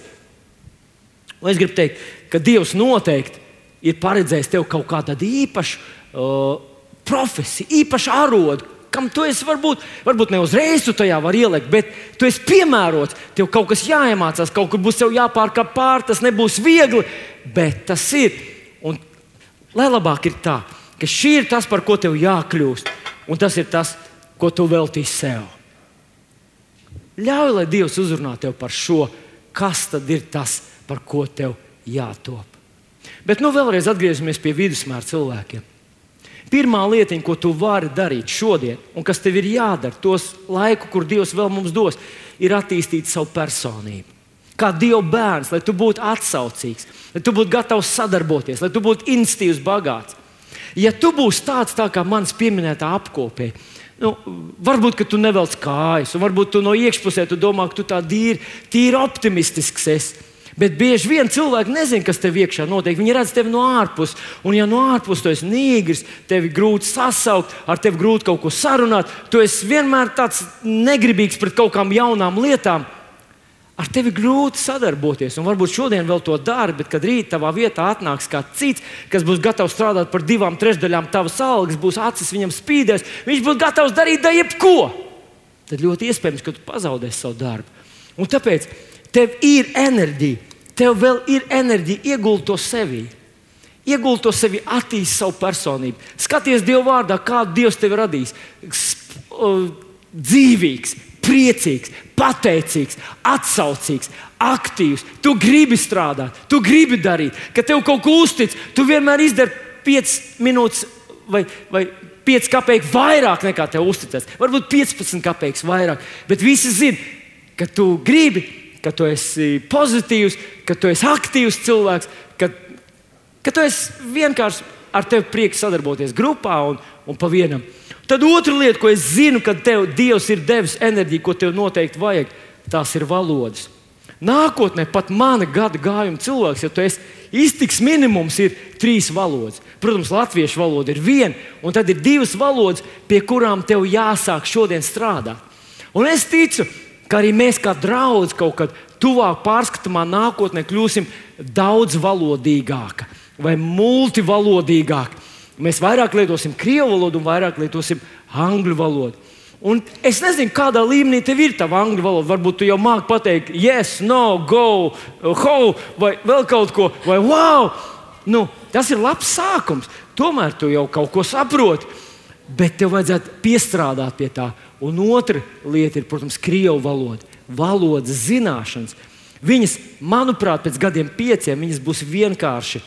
Un es gribu teikt, ka Dievs noteikti ir paredzējis tev kaut kādu īpašu profesiju, īpašu arodu, kam tu esi varbūt ne uzreiz tu tajā var ielikt, bet tu esi piemērots, tev kaut kas jāiemācās, kaut kur būs tev jāpārkāp pāri, tas nebūs viegli, bet tas ir. Un lai labāk ir tā, ka šī ir tas, par ko tev jākļūst, un tas ir tas, ko tu veltīsi sev. Ļauj, lai Dievs uzrunā tev par šo, kas tad ir tas, par ko tev jātop. Bet vēlreiz atgriežamies pie vidusmēra cilvēkiem. Pirmā lietiņa, ko tu vari darīt šodien, un kas tev ir jādara tos laiku, kur Dievs vēl mums dos, ir attīstīt savu personību. Kā Dieva bērns, lai tu būtu atsaucīgs, lai tu būtu gatavs sadarboties, lai tu būtu institīvs, bagāts. Ja tu būsi tāds tā kā manis pieminētā apkopē, varbūt, ka tu nevelc kājas, un varbūt tu no iekšpusē tu domā, ka tu tā tīri optimistisks esi. Bet bieži vien cilvēki nezina, kas tev iekšā notiek. Viņi redz tevi no ārpuses. Un, ja no ārpuses tu esi nīgrs, tevi grūti sasaukt, ar tevi grūti kaut ko sarunāt, tu esi vienmēr tāds negribīgs pret kaut kādām jaunām lietām, ar tevi grūti sadarboties. Un varbūt šodien vēl to dari, bet kad rīt tavā vietā atnāks kāds cits, kas būs gatavs strādāt par 2/3 tavas algas, būs acis viņam spīdēs, viņš būs gatavs darīt jebko. Tad ļoti iespējams, ka tu pazaudēsi savu darbu. Un tāpēc tev ir enerģija, tev vēl ir enerģija ieguldīt to sevī. Ieguldi to sevi, attīsti savu personību. Skaties Dieva vārdā, kādu Dievs tevi radījis. Dzīvīgs, priecīgs, pateicīgs, atsaucīgs, aktīvs. Tu gribi strādāt, tu gribi darīt, ka tev kaut ko uztic. Tu vienmēr izdari 5 minūtes vai 5 kapeiku vairāk nekā tev uzticēts. Varbūt 15 kapeikas vairāk. Bet visi zina, ka tu gribi, ka tu esi pozitīvs, ka tu esi aktīvs cilvēks, ka tu esi vienkārši ar tevi prieks sadarboties grupā un pa vienam. Tad otra lieta, ko es zinu, kad tev Dievs ir devis enerģiju, ko tev noteikti vajag, tās ir valodas. Nākotnē pat mana gada gājuma cilvēks, ja tu esi iztiks minimums, ir 3 valodas. Protams, latviešu valoda ir 1, un tad ir 2 valodas, pie kurām tev jāsāk šodien strādāt. Un es ticu, ka arī mēs kā draudz kaut kad tuvāk pārskatāmā nākotnē kļūsim daudz valodīgāki vai multivalodīgāki. Mēs vairāk lietosim krievu valodu un vairāk lietosim angļu valodu. Un es nezinu, kādā līmenī tev ir tā angļu valoda. Varbūt tu jau māki pateikt yes, no, go, ho, vai vēl kaut ko, vai wow. Tas ir labs sākums. Tomēr tu jau kaut ko saproti, bet tev vajadzētu piestrādāt pie tā. Un otra lieta ir, protams, krievu valoda. Valodas zināšanas. Viņas, manuprāt, pēc gadiem 5 viņas būs vienkārši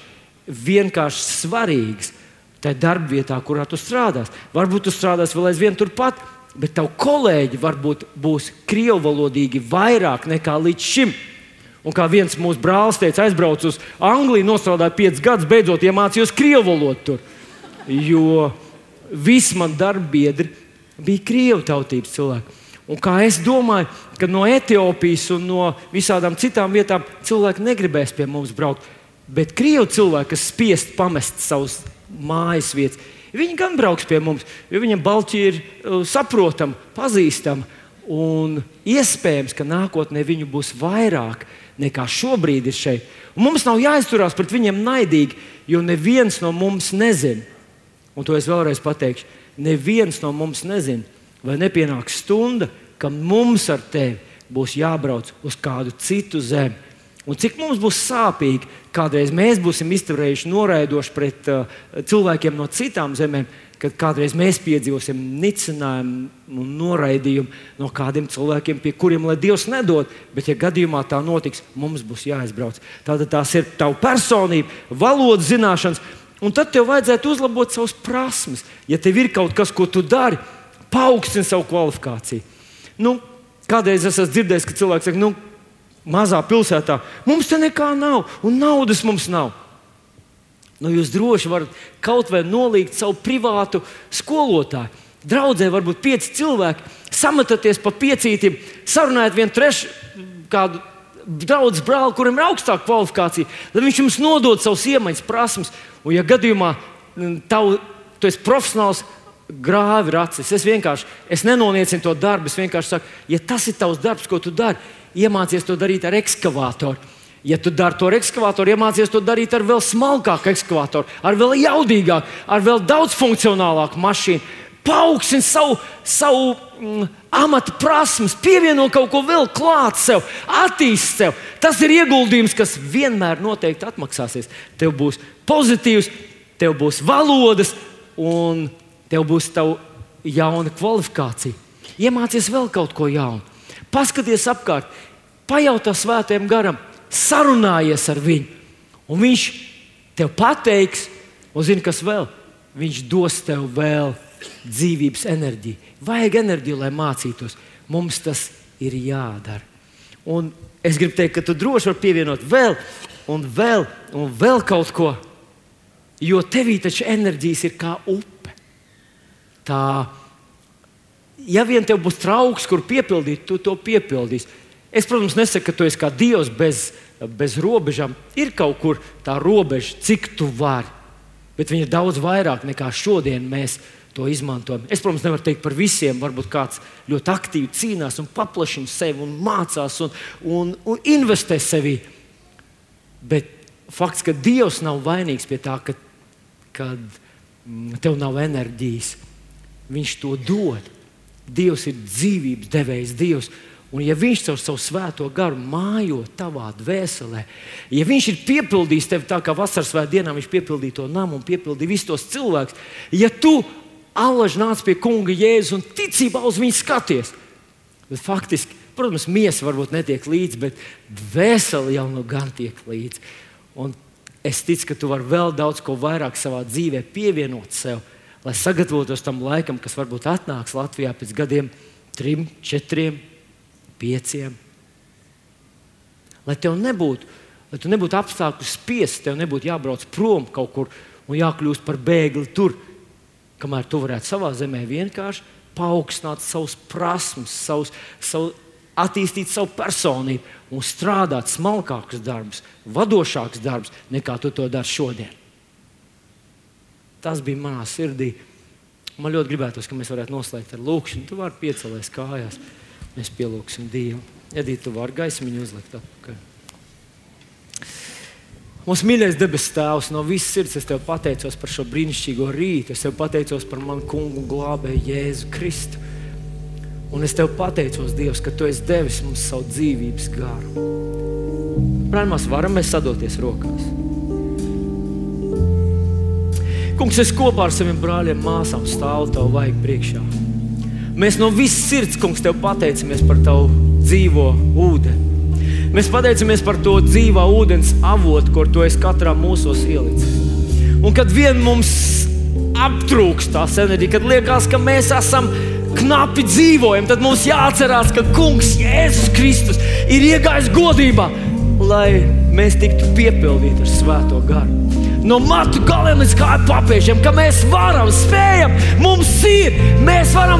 svarīgas. Tā ir darba vietā, kurā tu strādās. Varbūt tu strādās vēl aizvien turpat, bet tavu kolēģi varbūt būs krievuvalodīgi vairāk nekā līdz šim. Un kā viens mūsu brālis teica, aizbraucu uz Angliju, nostrādāju 5 gadus, beidzot iemācījos krievu valodu tur. Jo visi mani darbiedri bija krievu tautības cilvēki. Un kā es domāju, ka no Etiopijas un no visādām citām vietām cilvēki negribēs pie mums braukt. Bet krievu cilvēki, kas spiest pamest savus mājas vietas, viņi gan brauks pie mums, jo viņiem Baltija ir saprotama, pazīstama. Un iespējams, ka nākotnē viņu būs vairāk nekā šobrīd ir šeit. Un mums nav jāizturās pret viņiem naidīgi, jo neviens no mums nezina. Un to es vēlreiz pateikšu. Neviens no mums nezina, vai nepienāks stunda, ka mums ar tevi būs jābrauc uz kādu citu zemi. Un cik mums būs sāpīgi, kādreiz mēs būsim izturējuši noraidoši pret cilvēkiem no citām zemēm, kad kādreiz mēs piedzīvosim nicinājumu un noraidījumu no kādiem cilvēkiem, pie kuriem lai Dievs nedod. Bet, ja gadījumā tā notiks, mums būs jāizbrauc. Tātad tās ir tava personība, valodas zināšanas, un tad tev vajadzētu uzlabot savas prasmes. Ja tev ir kaut kas, ko tu dari, paaugstini savu kvalifikāciju. Kādreiz es esmu dzirdējis, ka cilvēks saka, mazā pilsētā mums te nekā nav, un naudas mums nav. Jūs droši varat kaut vai nolīgt savu privātu skolotāju. Draudzē varbūt 5 cilvēki, sametaties pa 5, sarunājot vienu kādu draudzes brāli, kuram ir augstāka kvalifikācija, lai viņš jums nodod savus iemaņas prasmes. Un ja gadījumā tu esi profesionāls, grāvi racis. Es nenoniecinu to darbu, es vienkārši saku, ja tas ir tavs darbs, ko tu dari, iemācies to darīt ar ekskavātoru. Ja tu dari to ar ekskavātoru, iemācies to darīt ar vēl smalkāku ekskavātoru, ar vēl jaudīgāku, ar vēl daudz funkcionālāku mašīnu. Paaugstin savu amata prasmes, pievieno kaut ko vēl klāt sev, attīsti sev. Tas ir ieguldījums, kas vienmēr noteikti atmaksāsies. Tev būs pozitīvs, tev būs valodas un tev būs tava jauna kvalifikācija. Iemācies vēl kaut ko jaunu. Paskaties apkārt, pajautā Svētajam garam, sarunājies ar viņu. Un viņš tev pateiks, un zini, kas vēl? Viņš dos tev vēl dzīvības enerģiju. Vajag enerģiju, lai mācītos. Mums tas ir jādara. Un es gribu teikt, ka tu droši vari pievienot vēl un vēl kaut ko. Jo tevī taču enerģijas ir kā upe. Ja vien tev būs trauks, kur piepildīt, tu to piepildīsi. Es, protams, nesaku, ka tu esi kā Dievs bez robežām. Ir kaut kur tā robeža, cik tu vari. Bet viņa ir daudz vairāk nekā šodien mēs to izmantojam. Es, protams, nevaru teikt par visiem. Varbūt kāds ļoti aktīvi cīnās un paplašina sevi un mācās un investē sevī. Bet fakts, ka Dievs nav vainīgs pie tā, kad tev nav enerģijas. Viņš to dod. Dievs ir dzīvības devējs Dievs. Un ja viņš caur savu svēto garu mājo tavā dvēselē, ja viņš ir piepildījis tevi tā kā vasaras svētā dienā, viņš piepildīja to namu un piepildīja visus tos cilvēkus, ja tu allaž nāc pie kunga Jēzus un ticībā uz viņu skaties, bet faktiski, protams, miesa varbūt netiek līdzi, bet dvēseli jau nu gan tiek līdzi. Un es ticu, ka tu vari vēl daudz ko vairāk savā dzīvē pievienot sev, lai sagatavotos tam laikam, kas varbūt atnāks Latvijā pēc gadiem 3, 4, 5. Lai tu nebūtu apstākļu spiests, tev nebūtu jābrauc prom kaut kur un jākļūst par bēgli tur, kamēr tu varētu savā zemē vienkārši paaugstināt savus prasmes, attīstīt savu personību un strādāt smalkākus darbus, vadošākus darbus, nekā tu to dari šodien. Tas bija manā sirdī. Man ļoti gribētos, ka mēs varētu noslēgt ar lūkšanu. Tu vari piecelies kājās. Mēs pielūksim Dievu. Edīt, tu vari gaismiņu uzlikt atpakaļ. Mūsu mīļais debesu Tēvs, no visas sirds es Tev pateicos par šo brīnišķīgo rītu. Es Tev pateicos par manu kungu glābēju Jēzu Kristu. Un es Tev pateicos, Dievs, ka Tu esi devis mums savu dzīvības garu. Brāļi, varam mēs sadoties rokās? Kungs, es kopā ar saviem brāļiem, māsām stāvu Tavu vaigu priekšā. Mēs no visas sirds, Kungs, Tev pateicamies par Tavu dzīvo ūdeni. Mēs pateicamies par to dzīvā ūdens avotu, kur Tu esi katrā mūsos ielicis. Un kad vien mums aptrūkst tās enerģija, kad liekas, ka mēs esam knapi dzīvojam, tad mums jāatcerās, ka Kungs Jēzus Kristus ir iegājis godībā, lai mēs tiktu piepildīti ar svēto garu. No matu galiem līdz kāju papēžiem, ka mēs varam, spējam, mums ir, mēs varam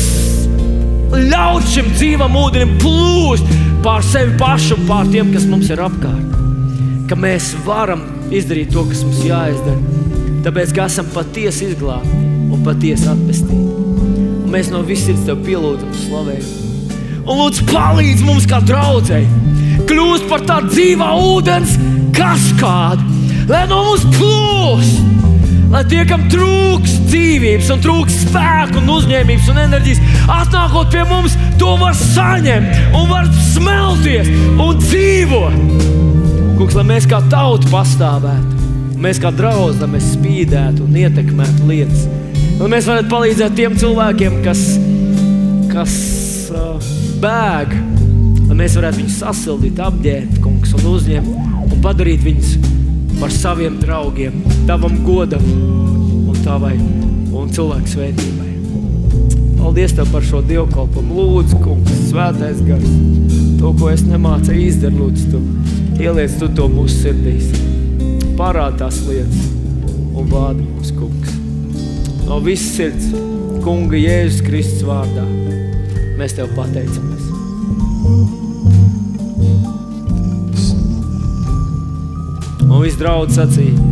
ļaut šim dzīvam ūdenim plūst pār sevi pašu, pār tiem, kas mums ir apkārt. Ka mēs varam izdarīt to, kas mums jāizdara. Tāpēc, ka esam patiesi izglābti un patiesi atpestīti. Un mēs no visas sirds Tev pielūdzam un slavējam. Un lūdzu, palīdz mums kā draudzei kļūst par tādu dzīvā ūdens kaskādu, lai no mums plūst, lai tie, kam trūks dzīvības un trūks spēku un uzņēmības un enerģijas, atnākot pie mums, to var saņemt un var smelties un dzīvot. Kungs, lai mēs kā tauta pastāvētu, mēs kā draudz, lai mēs spīdētu un ietekmētu lietas. Lai mēs varētu palīdzēt tiem cilvēkiem, kas bēg, lai mēs varētu viņus sasildīt, apģērbt, Kungs, un uzņemt un padarīt viņus par saviem draugiem, Tavam godam un Tavai un cilvēku svētībai. Paldies Tev par šo dievkalpumu. Lūdzu, Kungs, svētais gars, to, ko es nemācēju izdara, lūdzu, Tu ieliec Tu to mūsu sirdīs. Parād tās lietas un vādi mūs, Kungs. No visas sirds, Kunga Jēzus Kristus vārdā, mēs Tev pateicamies. Un viss draudz sacīja.